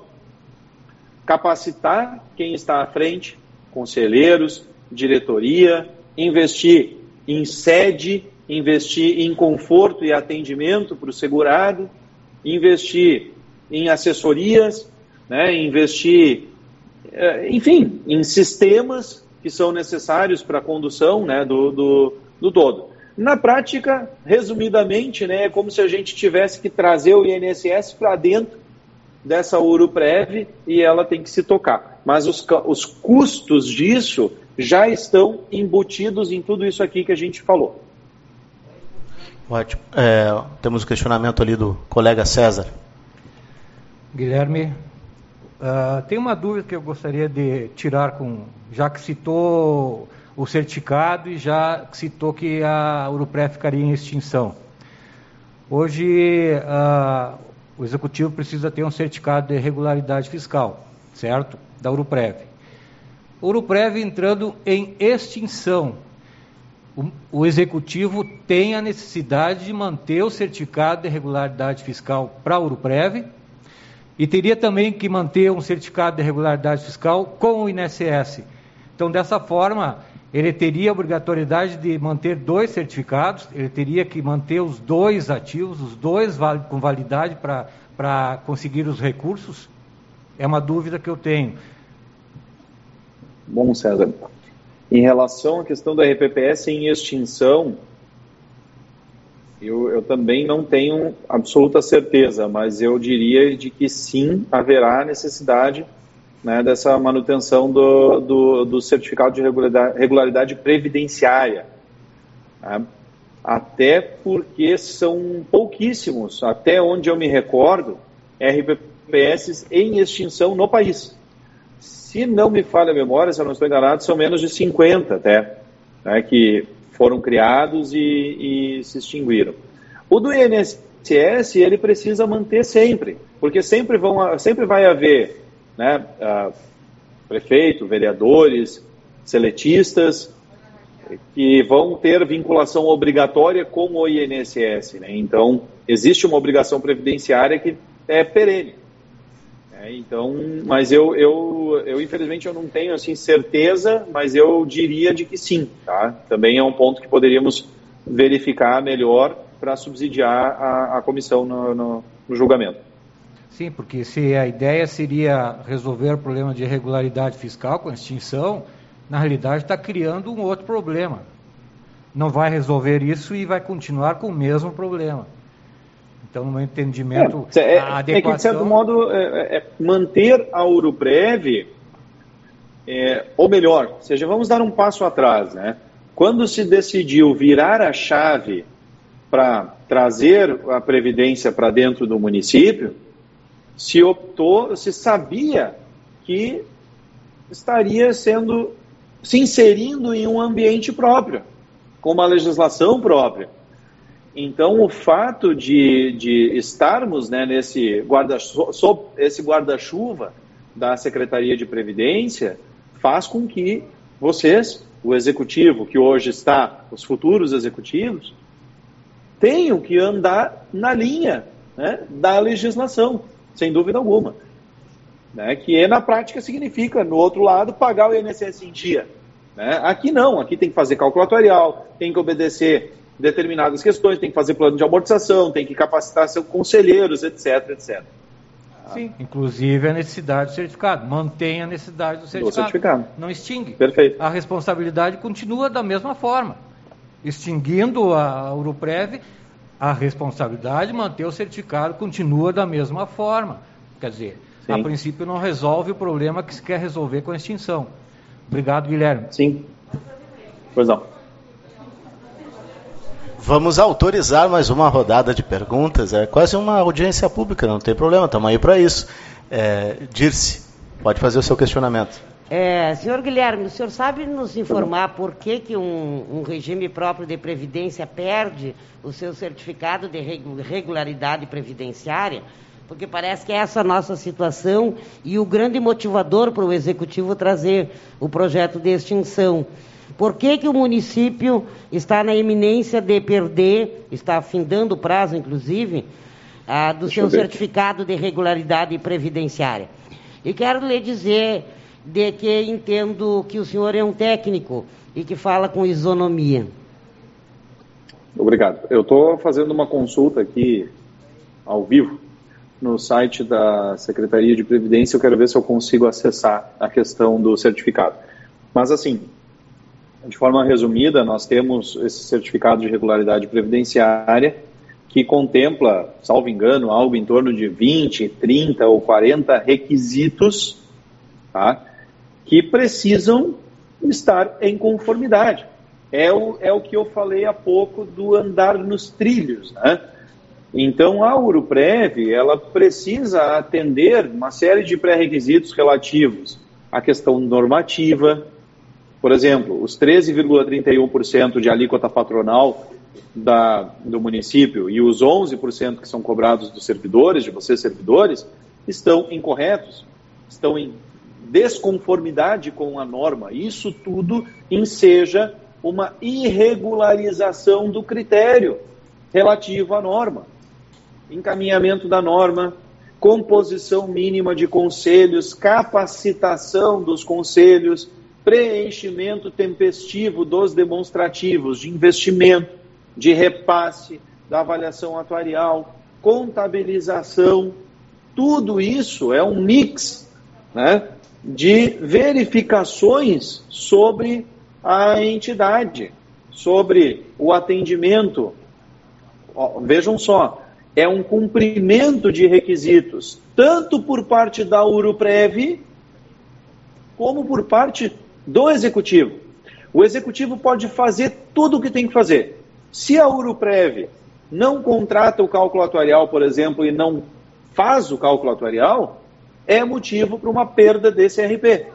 Capacitar quem está à frente, conselheiros, diretoria, investir em sede, investir em conforto e atendimento para o segurado, investir em assessorias, né, investir, enfim, em sistemas que são necessários para a condução, né, do todo. Na prática, resumidamente, né, é como se a gente tivesse que trazer o INSS para dentro dessa Uruprev e ela tem que se tocar. Mas os custos disso já estão embutidos em tudo isso aqui que a gente falou. Ótimo. Temos um questionamento ali do colega César. Guilherme, tem uma dúvida que eu gostaria de tirar, já que citou o certificado e já citou que a Uruprev ficaria em extinção. Hoje, o Executivo precisa ter um certificado de regularidade fiscal, certo? Da Uruprev. Uruprev entrando em extinção, o Executivo tem a necessidade de manter o certificado de regularidade fiscal para a Uruprev e teria também que manter um certificado de regularidade fiscal com o INSS. Então, dessa forma, ele teria a obrigatoriedade de manter 2 certificados, ele teria que manter os 2 ativos, os 2 com validade para conseguir os recursos? É uma dúvida que eu tenho. Bom, César, em relação à questão da RPPS em extinção, eu também não tenho absoluta certeza, mas eu diria de que sim, haverá necessidade, né, dessa manutenção do certificado de regularidade previdenciária. Né? Até porque são pouquíssimos, até onde eu me recordo, RPPS em extinção no país. Se não me falha a memória, se eu não estou enganado, são menos de 50 até, né, que foram criados e se extinguiram. O do INSS, ele precisa manter sempre, porque sempre vai haver, né, prefeito, vereadores, seletistas, que vão ter vinculação obrigatória com o INSS. Né? Então, existe uma obrigação previdenciária que é perene. Então, mas eu infelizmente eu não tenho assim certeza, mas eu diria de que sim, tá? Também é um ponto que poderíamos verificar melhor para subsidiar a comissão julgamento. Sim, porque se a ideia seria resolver o problema de irregularidade fiscal com a extinção, na realidade está criando um outro problema. Não vai resolver isso e vai continuar com o mesmo problema. Então, no meu entendimento, a adequação... É que, de certo modo, manter a Uruprev, ou melhor, vamos dar um passo atrás, né? Quando se decidiu virar a chave para trazer a Previdência para dentro do município, se sabia que estaria se inserindo em um ambiente próprio, com uma legislação própria. Então, o fato de estarmos, né, sob esse guarda-chuva da Secretaria de Previdência faz com que vocês, o executivo que hoje está, os futuros executivos, tenham que andar na linha, né, da legislação, sem dúvida alguma. Né, que na prática significa, no outro lado, pagar o INSS em dia. Né? Aqui não, aqui tem que fazer calculatorial, tem que obedecer determinadas questões, tem que fazer plano de amortização, tem que capacitar seus conselheiros, etc, etc. Sim, inclusive a necessidade do certificado, mantém a necessidade do certificado. Não extingue. Perfeito. A responsabilidade continua da mesma forma. Extinguindo a Uruprev, a responsabilidade de manter o certificado continua da mesma forma. Quer dizer, sim, a princípio não resolve o problema que se quer resolver com a extinção. Obrigado, Guilherme. Sim. Pois não. Vamos autorizar mais uma rodada de perguntas. É quase uma audiência pública, não tem problema, estamos aí para isso. Dirce, pode fazer o seu questionamento. Senhor Guilherme, o senhor sabe nos informar por que um regime próprio de previdência perde o seu certificado de regularidade previdenciária? Porque parece que é essa a nossa situação e o grande motivador para o Executivo trazer o projeto de extinção. Por que o município está na iminência de perder, está afindando o prazo, inclusive, do seu certificado de regularidade previdenciária? E quero lhe dizer de que entendo que o senhor é um técnico e que fala com isonomia. Obrigado. Eu estou fazendo uma consulta aqui, ao vivo, no site da Secretaria de Previdência. Eu quero ver se eu consigo acessar a questão do certificado. Mas, assim, de forma resumida, nós temos esse certificado de regularidade previdenciária que contempla, salvo engano, algo em torno de 20, 30 ou 40 requisitos, tá, que precisam estar em conformidade. É o que eu falei há pouco do andar nos trilhos, né? Então, a Uruprev, ela precisa atender uma série de pré-requisitos relativos à questão normativa. Por exemplo, os 13,31% de alíquota patronal do município e os 11% que são cobrados dos servidores, de vocês servidores, estão incorretos, estão em desconformidade com a norma. Isso tudo enseja uma irregularização do critério relativo à norma. Encaminhamento da norma, composição mínima de conselhos, capacitação dos conselhos, preenchimento tempestivo dos demonstrativos de investimento, de repasse, da avaliação atuarial, contabilização. Tudo isso é um mix, né, de verificações sobre a entidade, sobre o atendimento. Vejam só, é um cumprimento de requisitos, tanto por parte da Uruprev, como por parte do Executivo. O Executivo pode fazer tudo o que tem que fazer. Se a Uruprev não contrata o cálculo atuarial, por exemplo, e não faz o cálculo atuarial, é motivo para uma perda desse RP.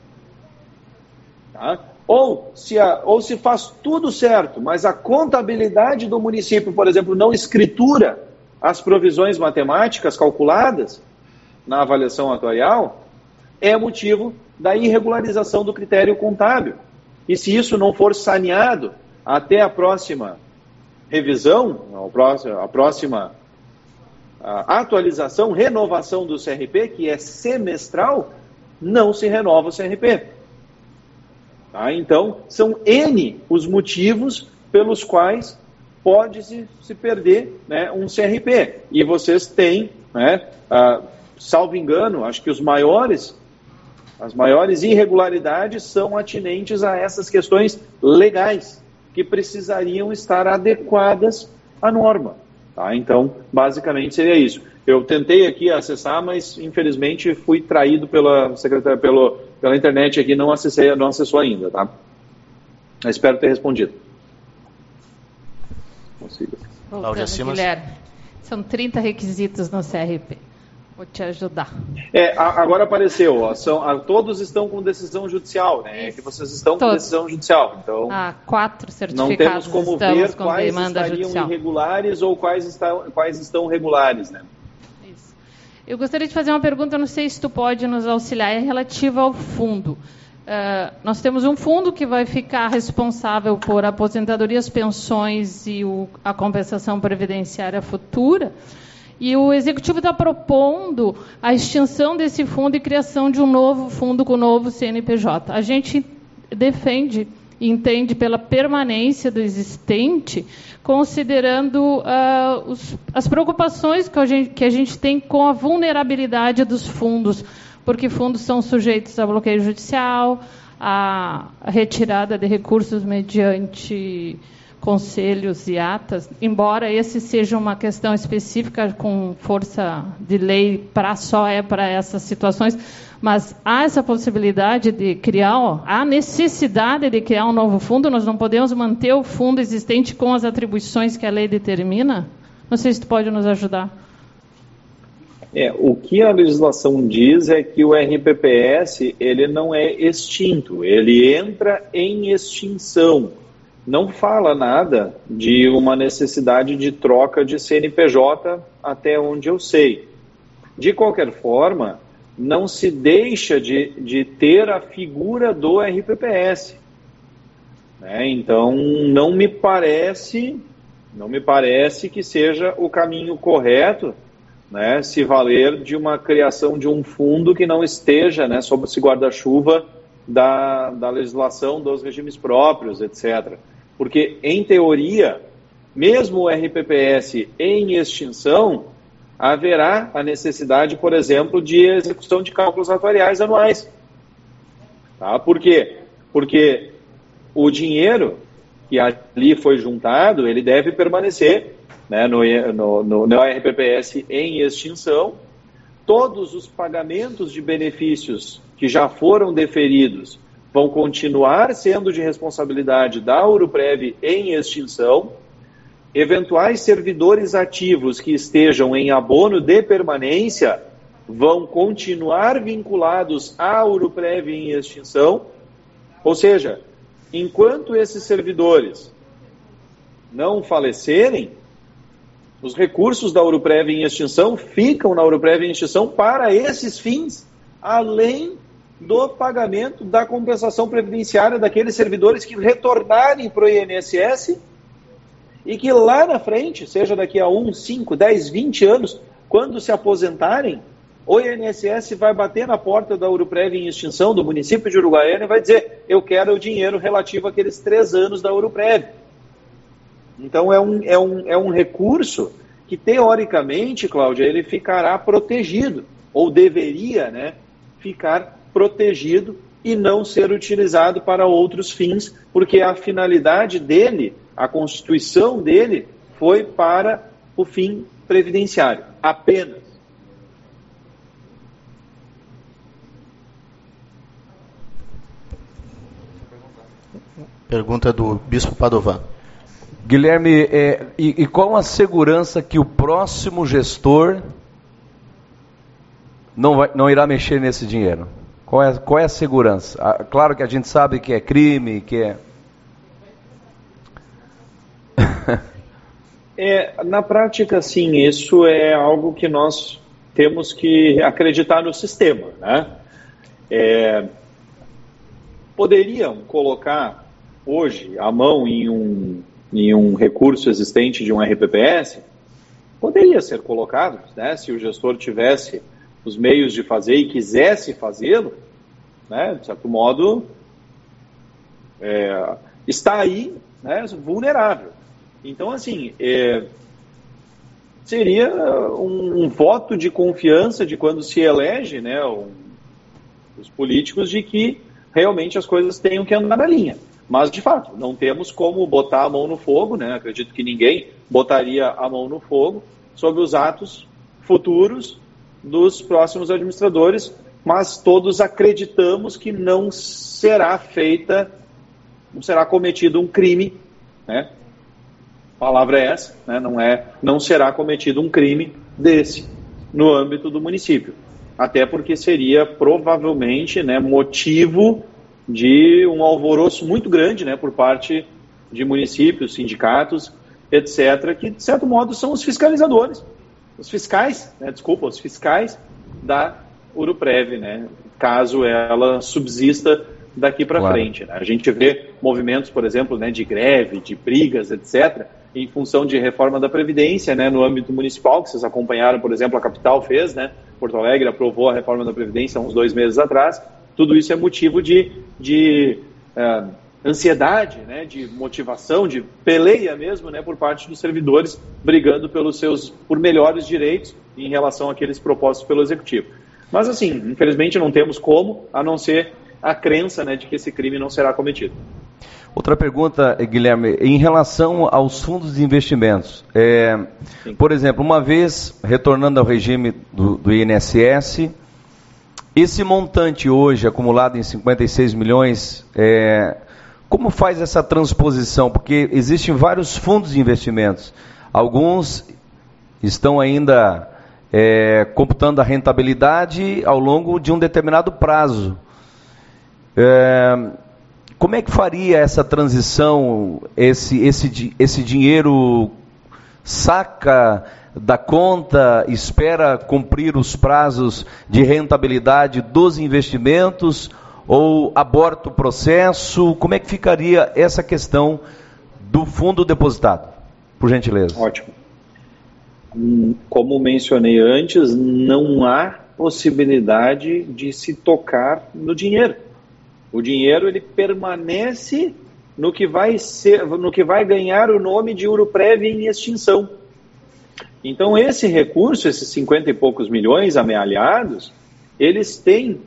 Tá? Ou se faz tudo certo, mas a contabilidade do município, por exemplo, não escritura as provisões matemáticas calculadas na avaliação atuarial, é motivo da irregularização do critério contábil. E se isso não for saneado até a próxima revisão, a próxima atualização, renovação do CRP, que é semestral, não se renova o CRP. Tá? Então, são N os motivos pelos quais pode se perder, né, um CRP. E vocês têm, né, salvo engano, acho que as maiores irregularidades são atinentes a essas questões legais, que precisariam estar adequadas à norma. Tá? Então, basicamente seria isso. Eu tentei aqui acessar, mas infelizmente fui traído pela secretária, pela internet aqui, não acessou ainda, tá? Eu espero ter respondido. Consigo. Cláudia Simas. Guilherme, são 30 requisitos no CRP. Vou te ajudar. Agora apareceu, ó, todos estão com decisão judicial, né? Que vocês estão com decisão judicial. Então, 4 certificados. Não temos como ver quais estariam judicial. irregulares ou quais estão regulares, né? Isso. Eu gostaria de fazer uma pergunta, não sei se tu pode nos auxiliar, é relativa ao fundo. Nós temos um fundo que vai ficar responsável por aposentadorias, pensões e a compensação previdenciária futura. E o Executivo está propondo a extinção desse fundo e criação de um novo fundo com o novo CNPJ. A gente defende e entende pela permanência do existente, considerando as preocupações que a gente tem com a vulnerabilidade dos fundos, porque fundos são sujeitos a bloqueio judicial, a retirada de recursos mediante conselhos e atas, embora esse seja uma questão específica com força de lei para essas situações, mas há essa possibilidade de criar, há necessidade de criar um novo fundo, nós não podemos manter o fundo existente com as atribuições que a lei determina? Não sei se tu pode nos ajudar. O que a legislação diz é que o RPPS ele não é extinto, ele entra em extinção. Não fala nada de uma necessidade de troca de CNPJ, até onde eu sei. De qualquer forma, não se deixa de ter a figura do RPPS. Então, não me parece que seja o caminho correto, né, se valer de uma criação de um fundo que não esteja, né, sob esse guarda-chuva da legislação dos regimes próprios, etc. Porque, em teoria, mesmo o RPPS em extinção, haverá a necessidade, por exemplo, de execução de cálculos atuariais anuais. Tá? Por quê? Porque o dinheiro que ali foi juntado, ele deve permanecer, né, no RPPS em extinção. Todos os pagamentos de benefícios que já foram deferidos vão continuar sendo de responsabilidade da Uruprev em extinção. Eventuais servidores ativos que estejam em abono de permanência vão continuar vinculados à Uruprev em extinção. Ou seja, enquanto esses servidores não falecerem, os recursos da Uruprev em extinção ficam na Uruprev em extinção para esses fins, além do pagamento da compensação previdenciária daqueles servidores que retornarem para o INSS e que lá na frente, seja daqui a 1, 5, 10, 20 anos, quando se aposentarem, o INSS vai bater na porta da Uruprev em extinção, do município de Uruguaiana, e vai dizer, eu quero o dinheiro relativo àqueles 3 anos da Uruprev. Então é um recurso que, teoricamente, Cláudia, ele ficará protegido, ou deveria, né, ficar protegido e não ser utilizado para outros fins, porque a finalidade dele, a constituição dele, foi para o fim previdenciário, apenas. Pergunta do Bispo Padovan. Guilherme, e qual a segurança que o próximo gestor não irá mexer nesse dinheiro? Qual é a segurança? Claro que a gente sabe que é crime, que é... Na prática, sim, isso é algo que nós temos que acreditar no sistema, né? Poderiam colocar hoje a mão em um recurso existente de um RPPS? Poderia ser colocado, né? Se o gestor tivesse os meios de fazer e quisesse fazê-lo, né, de certo modo, está aí, né, vulnerável. Então, assim, seria um voto de confiança de quando se elege, né, os políticos, de que realmente as coisas tenham que andar na linha. Mas, de fato, não temos como botar a mão no fogo, né? Acredito que ninguém botaria a mão no fogo sobre os atos futuros dos próximos administradores, mas todos acreditamos que não será cometido um crime, né? A palavra é essa, né? Não será cometido um crime desse no âmbito do município. Até porque seria provavelmente, né, motivo de um alvoroço muito grande, né, por parte de municípios, sindicatos, etc., que de certo modo são os fiscalizadores, os fiscais da Uruprev, né, caso ela subsista daqui para frente. Né? A gente vê movimentos, por exemplo, né, de greve, de brigas, etc., em função de reforma da Previdência, né, no âmbito municipal, que vocês acompanharam, por exemplo, a capital fez, né, Porto Alegre aprovou a reforma da Previdência há uns 2 meses atrás. Tudo isso é motivo de ansiedade, né, de motivação, de peleia mesmo, né, por parte dos servidores brigando por melhores direitos em relação àqueles propostos pelo Executivo. Mas, assim, infelizmente não temos como, a não ser a crença, né, de que esse crime não será cometido. Outra pergunta, Guilherme, em relação aos fundos de investimentos. Por exemplo, uma vez, retornando ao regime do INSS, esse montante hoje acumulado em 56 milhões, como faz essa transposição? Porque existem vários fundos de investimentos. Alguns estão ainda computando a rentabilidade ao longo de um determinado prazo. Como é que faria essa transição? Esse dinheiro saca da conta, espera cumprir os prazos de rentabilidade dos investimentos ou aborta o processo? Como é que ficaria essa questão do fundo depositado? Por gentileza. Ótimo. Como mencionei antes, não há possibilidade de se tocar no dinheiro. O dinheiro ele permanece no que vai ganhar o nome de Uruprev em extinção. Então, esse recurso, esses 50 e poucos milhões amealhados, eles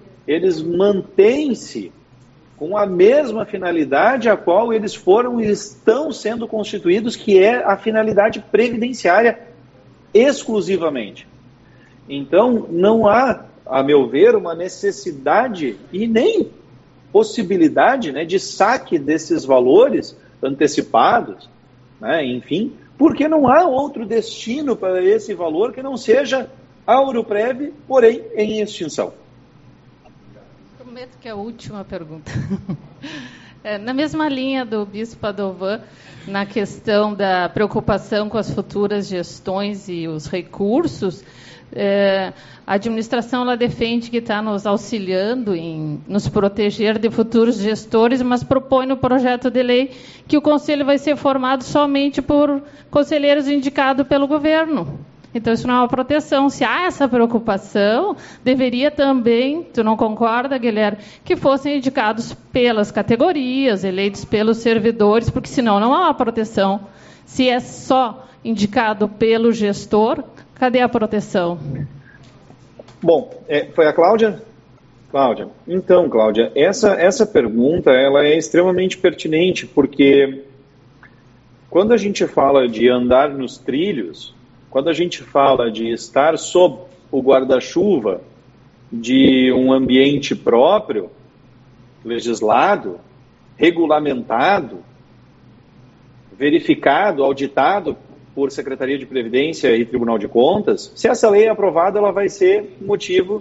mantêm-se com a mesma finalidade a qual eles foram e estão sendo constituídos, que é a finalidade previdenciária exclusivamente. Então, não há, a meu ver, uma necessidade e nem possibilidade, né, de saque desses valores antecipados, né, enfim, porque não há outro destino para esse valor que não seja a Uruprev, porém em extinção. Prometo que é a última pergunta. Na mesma linha do Bispo Padovan, na questão da preocupação com as futuras gestões e os recursos, a administração ela defende que está nos auxiliando em nos proteger de futuros gestores, mas propõe no projeto de lei que o conselho vai ser formado somente por conselheiros indicados pelo governo. Então, isso não é uma proteção. Se há essa preocupação, deveria também, tu não concorda, Guilherme, que fossem indicados pelas categorias, eleitos pelos servidores, porque senão não há uma proteção. Se é só indicado pelo gestor, cadê a proteção? Bom, foi a Cláudia? Cláudia. Então, Cláudia, essa pergunta ela é extremamente pertinente, porque quando a gente fala de andar nos trilhos, quando a gente fala de estar sob o guarda-chuva de um ambiente próprio, legislado, regulamentado, verificado, auditado por Secretaria de Previdência e Tribunal de Contas, se essa lei é aprovada, ela vai ser motivo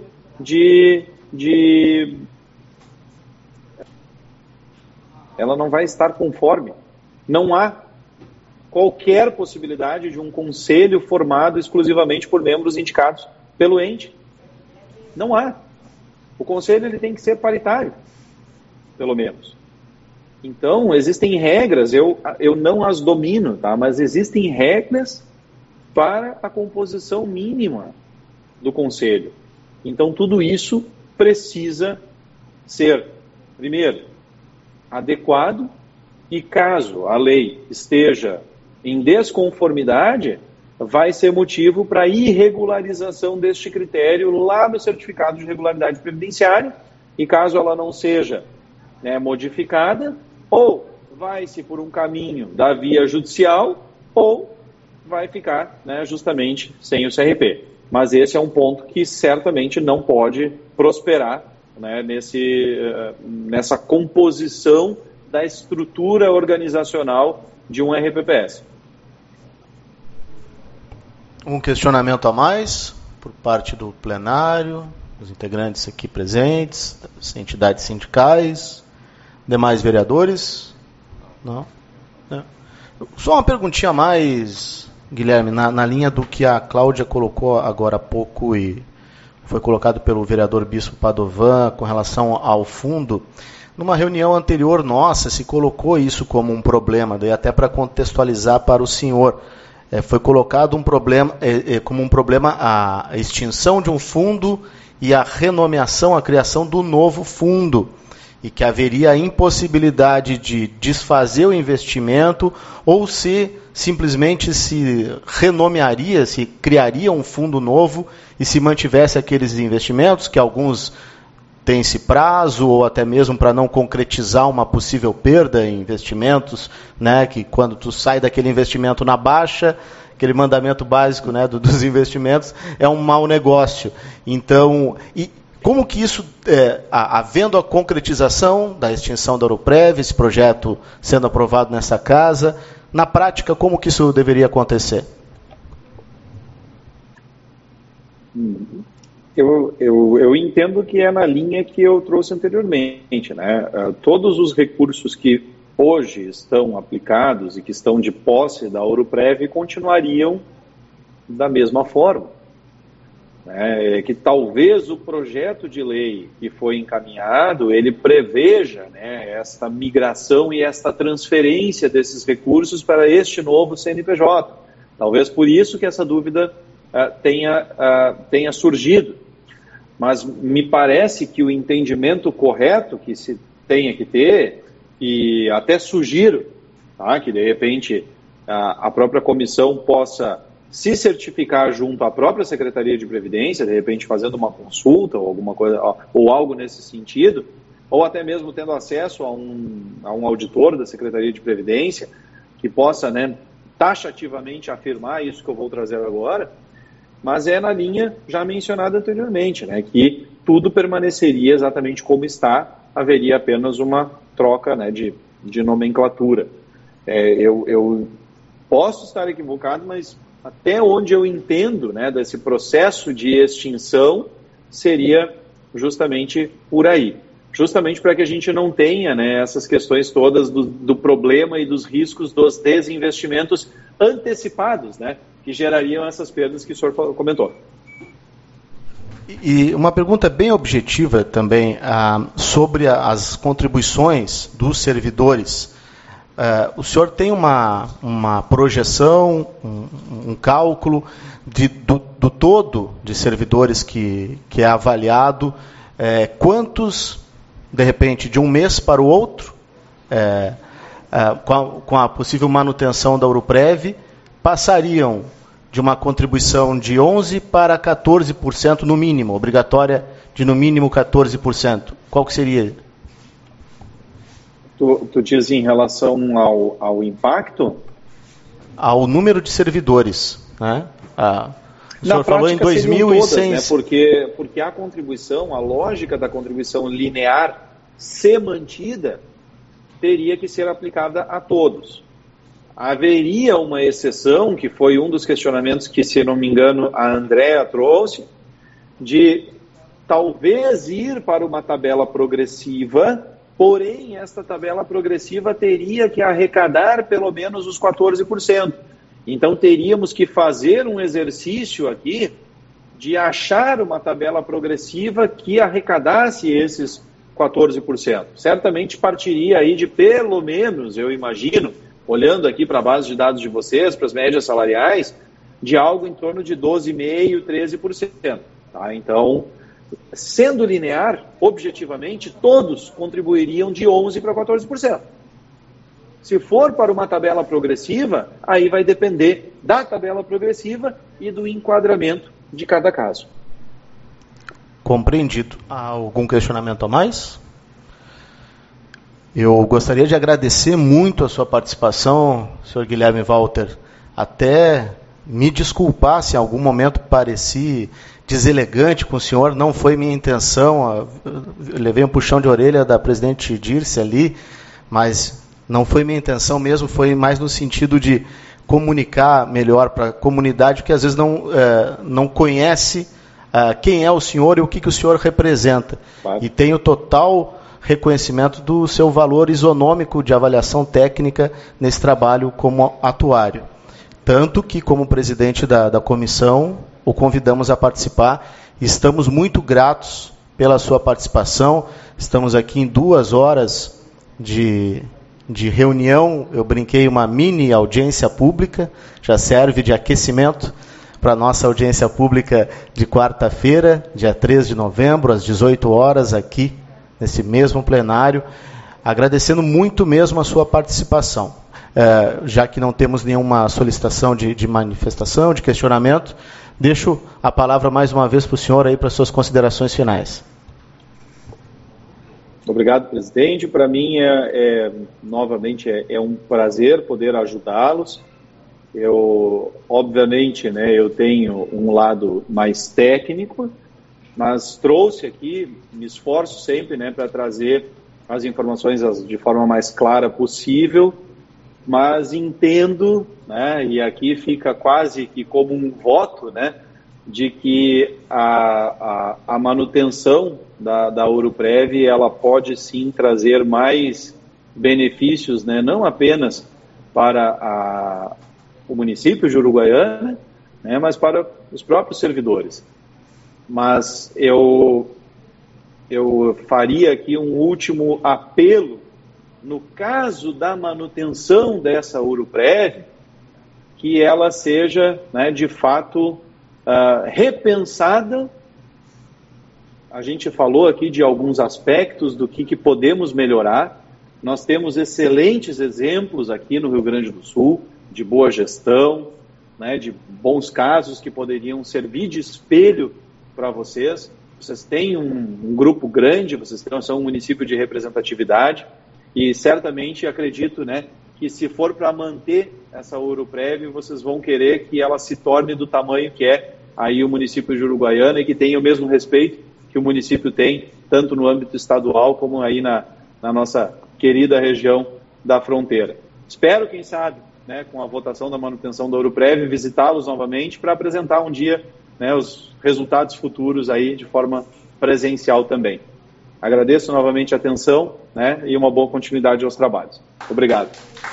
ela não vai estar conforme. Não há qualquer possibilidade de um conselho formado exclusivamente por membros indicados pelo ente. Não há. O conselho ele tem que ser paritário, pelo menos. Então, existem regras, eu não as domino, tá? Mas existem regras para a composição mínima do conselho. Então, tudo isso precisa ser, primeiro, adequado, e caso a lei esteja em desconformidade, vai ser motivo para irregularização deste critério lá no certificado de regularidade previdenciária, e caso ela não seja, né, modificada, ou vai-se por um caminho da via judicial, ou vai ficar, né, justamente sem o CRP. Mas esse é um ponto que certamente não pode prosperar, né, nessa composição da estrutura organizacional de um RPPS. Um questionamento a mais por parte do plenário, dos integrantes aqui presentes, das entidades sindicais, demais vereadores? Não? Só uma perguntinha a mais, Guilherme, na linha do que a Cláudia colocou agora há pouco e foi colocado pelo vereador Bispo Padovan com relação ao fundo. Numa reunião anterior nossa, se colocou isso como um problema, daí até para contextualizar para o senhor. Foi colocado um problema, como um problema a extinção de um fundo e a renomeação, a criação do novo fundo, e que haveria a impossibilidade de desfazer o investimento ou se simplesmente se renomearia, se criaria um fundo novo e se mantivesse aqueles investimentos, que alguns têm esse prazo, ou até mesmo para não concretizar uma possível perda em investimentos, né, que quando tu sai daquele investimento na baixa, aquele mandamento básico, né, dos investimentos, é um mau negócio. Então, como que isso, havendo a concretização da extinção da Oruprev, esse projeto sendo aprovado nessa casa, na prática, como que isso deveria acontecer? Eu entendo que é na linha que eu trouxe anteriormente, né? Todos os recursos que hoje estão aplicados e que estão de posse da Oruprev continuariam da mesma forma. Que talvez o projeto de lei que foi encaminhado, ele preveja, né, esta migração e esta transferência desses recursos para este novo CNPJ. Talvez por isso que essa dúvida tenha surgido. Mas me parece que o entendimento correto que se tenha que ter, e até sugiro, tá, que de repente a própria comissão possa se certificar junto à própria Secretaria de Previdência, de repente fazendo uma consulta ou alguma coisa, ou algo nesse sentido, ou até mesmo tendo acesso a um auditor da Secretaria de Previdência que possa, né, taxativamente afirmar isso que eu vou trazer agora, mas é na linha já mencionada anteriormente, né, que tudo permaneceria exatamente como está, haveria apenas uma troca, né, de nomenclatura. Eu posso estar equivocado, mas até onde eu entendo, né, desse processo de extinção, seria justamente por aí. Justamente para que a gente não tenha, né, essas questões todas do problema e dos riscos dos desinvestimentos antecipados, né, que gerariam essas perdas que o senhor comentou. E uma pergunta bem objetiva também sobre as contribuições dos servidores. O senhor tem uma projeção, um cálculo do todo de servidores que é avaliado, quantos, de repente, de um mês para o outro, com a possível manutenção da Oruprev, passariam de uma contribuição de 11% para 14% no mínimo, obrigatória de no mínimo 14%. Qual que seria? Tu diz em relação ao impacto? Ao número de servidores, né? O senhor falou em 2.100. Né? Porque a contribuição, a lógica da contribuição linear, se mantida, teria que ser aplicada a todos. Haveria uma exceção, que foi um dos questionamentos que, se não me engano, a Andréa trouxe, de talvez ir para uma tabela progressiva, porém, esta tabela progressiva teria que arrecadar pelo menos os 14%. Então, teríamos que fazer um exercício aqui de achar uma tabela progressiva que arrecadasse esses 14%. Certamente partiria aí de pelo menos, eu imagino, olhando aqui para a base de dados de vocês, para as médias salariais, de algo em torno de 12,5%, 13%. Tá? Então, sendo linear, objetivamente, todos contribuiriam de 11% para 14%. Se for para uma tabela progressiva, aí vai depender da tabela progressiva e do enquadramento de cada caso. Compreendido. Há algum questionamento a mais? Eu gostaria de agradecer muito a sua participação, senhor Guilherme Walter. Até me desculpar se em algum momento pareci deselegante com o senhor, não foi minha intenção. Eu levei um puxão de orelha da presidente Dirce ali, mas não foi minha intenção mesmo, foi mais no sentido de comunicar melhor para a comunidade que às vezes não conhece quem é o senhor e o que o senhor representa. Claro. E tenho total reconhecimento do seu valor isonômico de avaliação técnica nesse trabalho como atuário. Tanto que, como presidente da comissão, o convidamos a participar. Estamos muito gratos pela sua participação. Estamos aqui em 2 horas de reunião. Eu brinquei, uma mini audiência pública, já serve de aquecimento para a nossa audiência pública de quarta-feira, dia 3 de novembro, às 18 horas, aqui nesse mesmo plenário, agradecendo muito mesmo a sua participação. Já que não temos nenhuma solicitação de manifestação, de questionamento, deixo a palavra mais uma vez para o senhor aí para suas considerações finais. Obrigado, presidente. Para mim, novamente, é um prazer poder ajudá-los. Eu, obviamente, eu tenho um lado mais técnico, mas trouxe aqui, me esforço sempre para trazer as informações de forma mais clara possível, mas entendo, e aqui fica quase que como um voto, de que a manutenção da Oruprev, ela pode sim trazer mais benefícios, não apenas para o município de Uruguaiana, mas para os próprios servidores. Mas eu faria aqui um último apelo, no caso da manutenção dessa Oruprev, que ela seja, de fato, repensada. A gente falou aqui de alguns aspectos do que podemos melhorar. Nós temos excelentes exemplos aqui no Rio Grande do Sul, de boa gestão, de bons casos que poderiam servir de espelho para vocês. Vocês têm um grupo grande, vocês são um município de representatividade e certamente acredito, que se for para manter essa Oruprev, vocês vão querer que ela se torne do tamanho que é aí o município de Uruguaiana e que tenha o mesmo respeito que o município tem, tanto no âmbito estadual como aí na nossa querida região da fronteira. Espero, quem sabe, com a votação da manutenção da Oruprev, visitá-los novamente para apresentar um dia os resultados futuros aí de forma presencial também. Agradeço novamente a atenção e uma boa continuidade aos trabalhos. Obrigado.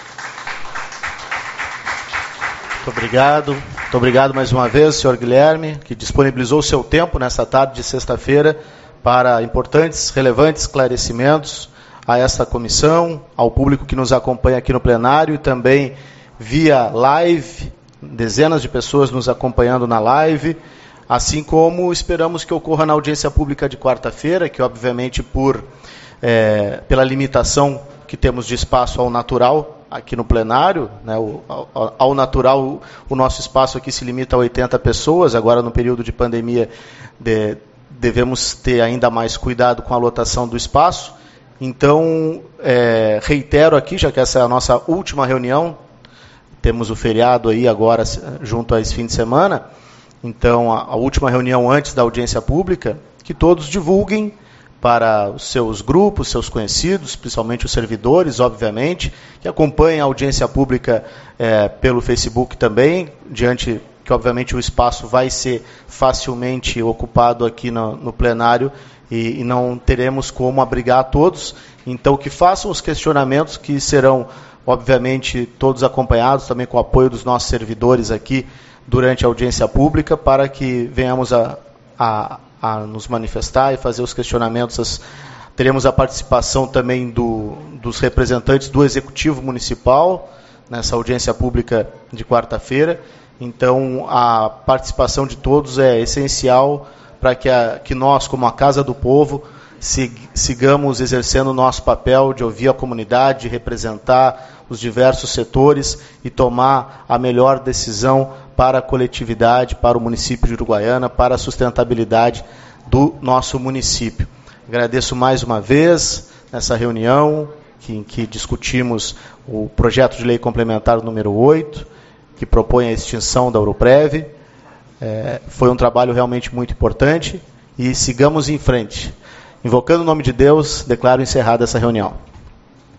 Muito obrigado mais uma vez, senhor Guilherme, que disponibilizou o seu tempo nesta tarde de sexta-feira para importantes, relevantes esclarecimentos a esta comissão, ao público que nos acompanha aqui no plenário e também via live, dezenas de pessoas nos acompanhando na live, assim como esperamos que ocorra na audiência pública de quarta-feira, que obviamente pela limitação que temos de espaço ao natural aqui no plenário, ao natural o nosso espaço aqui se limita a 80 pessoas, agora no período de pandemia devemos ter ainda mais cuidado com a lotação do espaço. Então, reitero aqui, já que essa é a nossa última reunião, temos o feriado aí agora junto a esse fim de semana, então a última reunião antes da audiência pública, que todos divulguem para os seus grupos, seus conhecidos, principalmente os servidores, obviamente, que acompanhem a audiência pública pelo Facebook também, diante que obviamente o espaço vai ser facilmente ocupado aqui no plenário e não teremos como abrigar a todos. Então, que façam os questionamentos que serão, obviamente, todos acompanhados também com o apoio dos nossos servidores aqui durante a audiência pública, para que venhamos a nos manifestar e fazer os questionamentos. Teremos a participação também dos representantes do Executivo Municipal nessa audiência pública de quarta-feira. Então, a participação de todos é essencial para que nós, como a Casa do Povo, sigamos exercendo o nosso papel de ouvir a comunidade, de representar os diversos setores e tomar a melhor decisão para a coletividade, para o município de Uruguaiana, para a sustentabilidade do nosso município. Agradeço mais uma vez nessa reunião em que discutimos o projeto de lei complementar número 8, que propõe a extinção da Uruprev. Foi um trabalho realmente muito importante e sigamos em frente. Invocando o nome de Deus, declaro encerrada essa reunião.